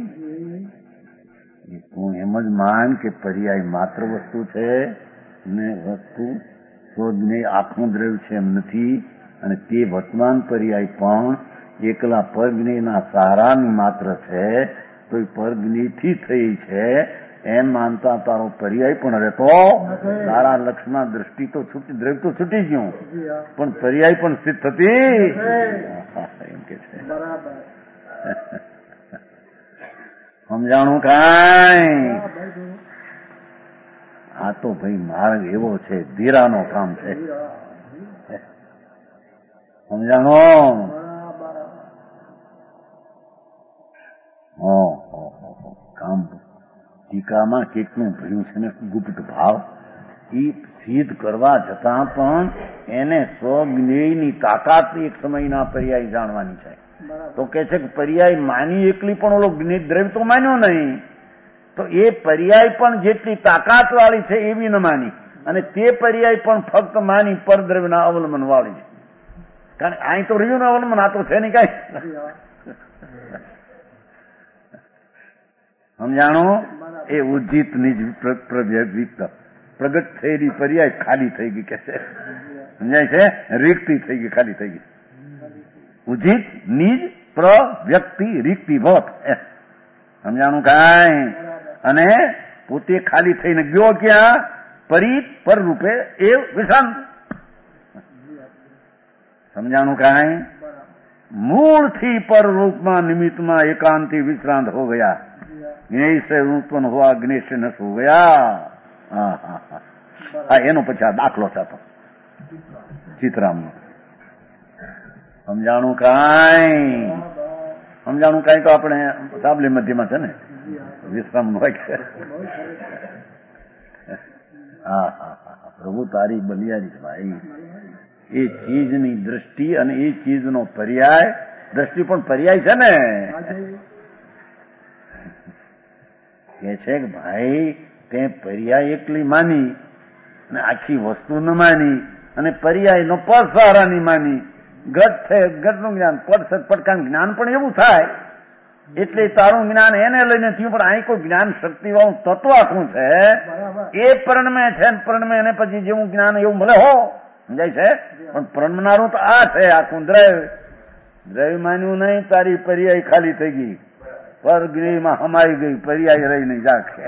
તું એમ જ માન કે પર્યાય માત્ર વસ્તુ છે ને વસ્તુ શોધને આખું દ્રવ્ય છે એમ નથી. અને તે વર્તમાન પર્યાય પણ એકલા પરજ્ઞેયના સહારાની માત્ર છે, તો એ પરજ્ઞેયથી થઈ છે એમ માનતા તારો પર્યાય પણ રહેતો. તારા લક્ષના દ્રષ્ટિ તો છૂટી, દ્રવ્ય તો છૂટી ગયું, પણ પર્યાય પણ સ્થિત થતી એમ કે છે. સમજાણું કાંઈ? આ તો ભાઈ માર્ગ એવો છે, ધીરાનો કામ છે. સમજાણો? કામ ટીકામાં કેટલું ભર્યું છે ને ગુપ્ત ભાવ. એ સિદ્ધ કરવા છતાં પણ એને સ્વજ્ઞેયની તાકાત એક સમયના પર્યાય જાણવાની છે. તો કે છે કે પર્યાય માની એકલી પણ ઓલો દ્રવ્ય તો માન્યો નહીં, તો એ પર્યાય પણ જેટલી તાકાત વાળી છે એવી ન માની, અને તે પર્યાય પણ ફક્ત માની પરદ્રવ્યના અવલંબન વાળી છે. કારણ કે અહીં તો રહ્યું ને અવલંબન, આ તો છે નહીં કઈ. સમજાણો? એ ઉજ્જિત નિજ પ્રગટ થયેલી પર્યાય ખાલી થઈ ગઈ કે છે. સમજાય છે? રિક્તિ થઈ ગઈ, ખાલી થઈ ગઈ. ઉજિત નિજ પ્રવ્યક્તિ રિક્તિ ભવત. સમજાણું કાંઈ? અને પોતે ખાલી થઈને ગયો ક્યાં? પરિત પર રૂપે એ વિશ્રાંત. સમજાણું કાંઈ? મૂળથી પર રૂપમાં નિમિત્તમાં એકાંતિ વિશ્રાંત હો ગયા. જ્ઞેય સે उत्पन्न हुआ ज्ञेय से नष्ट हो गया. એનો પછી આ દાખલો થતો ચિત્રામનો. સમજાણું કાંઈ? સમજાણું કાંઈ તો આપણે સાબલી મધ્યમાં છે ને વિશ્રામ નો હોય. પ્રભુ તારી બલિયારી છે ભાઈ. એ ચીજની દ્રષ્ટિ અને એ ચીજનો પર્યાય, દ્રષ્ટિ પણ પર્યાય છે ને. કે છે કે ભાઈ તે પર્યાય એકલી માની અને આખી વસ્તુ ન માની, અને પર્યાય નો પર સહારાની માની. ઘટ છે, ઘટનું જ્ઞાન, પડ છે, પડકાનું જ્ઞાન પણ એવું થાય. એટલે તારું જ્ઞાન એને લઈને થયું, પણ અહીં કોઈ જ્ઞાન શક્તિ વાળું તત્વ આખું છે એ પરણમે છે. પરણમે એને પછી જેવું જ્ઞાન એવું ભલે હો, સમજાય છે, પણ પરણનારું તો આ છે આખું દ્રવ્ય માન્યું નહીં. તારી પર્યાય ખાલી થઈ ગઈ, પર જ્ઞેયમાં હમાઈ ગઈ, પર્યાય રહી નહીં જાકે.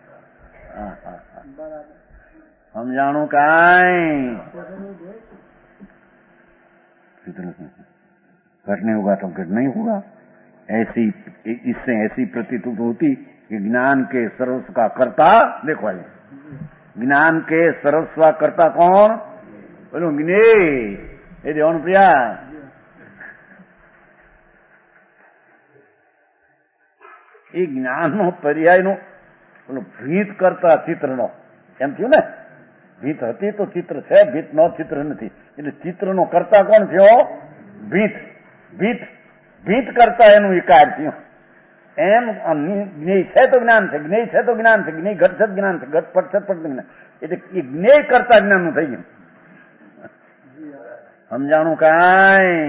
સમજાણું કાંઈ? घट नहीं होगा तो घट नहीं होगा. ऐसी इससे ऐसी प्रतीत होती कि ज्ञान के सर्वस्व का कर्ता, देखो आइए, ज्ञान के सर्वस्व का कर्ता कौन? बोलो ज्ञेय. ये देवन प्रिया એ જ્ઞાનનો પર્યાયનો પેલો ભીત કરતા ચિત્રનો એમ થયું ને. ભીત હતી તો ચિત્ર છે, ભીત નો ચિત્ર નથી. એટલે ચિત્રનો કરતા કોણ થયો? ભીત. ભીત ભીત કરતા એનું વિકાર થયું. એમ જ્ઞેય છે તો જ્ઞાન છે, જ્ઞેય છે તો જ્ઞાન છે, જ્ઞેય ઘટ છે જ્ઞાન છે, ઘટ પટ છે પટ જ્ઞાન. એટલે એ જ્ઞેય કરતા જ્ઞાનનું થઈ ગયું. સમજાણું કાંઈ?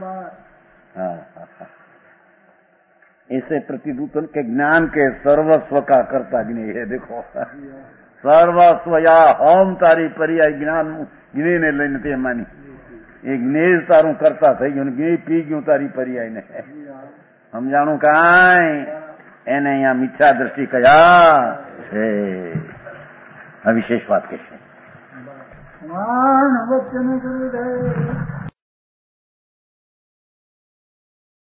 ऐसे प्रतीत के ज्ञान के सर्वस्व का कर्ता ज्ञेय है. देखो सर्वस्व या हम तारी पर्याय ज्ञान ज्ञेय ने लઈને તે માની. એ જ્ઞેય તારું કરતા થઈ ગયું, જ્ઞેય પી ગયું તારી પર્યાય ને. સમજાણું કાંઈ? એને અહીંયા મિથ્યા દ્રષ્ટિ કયા છે. આ વિશેષ વાત કહેશે.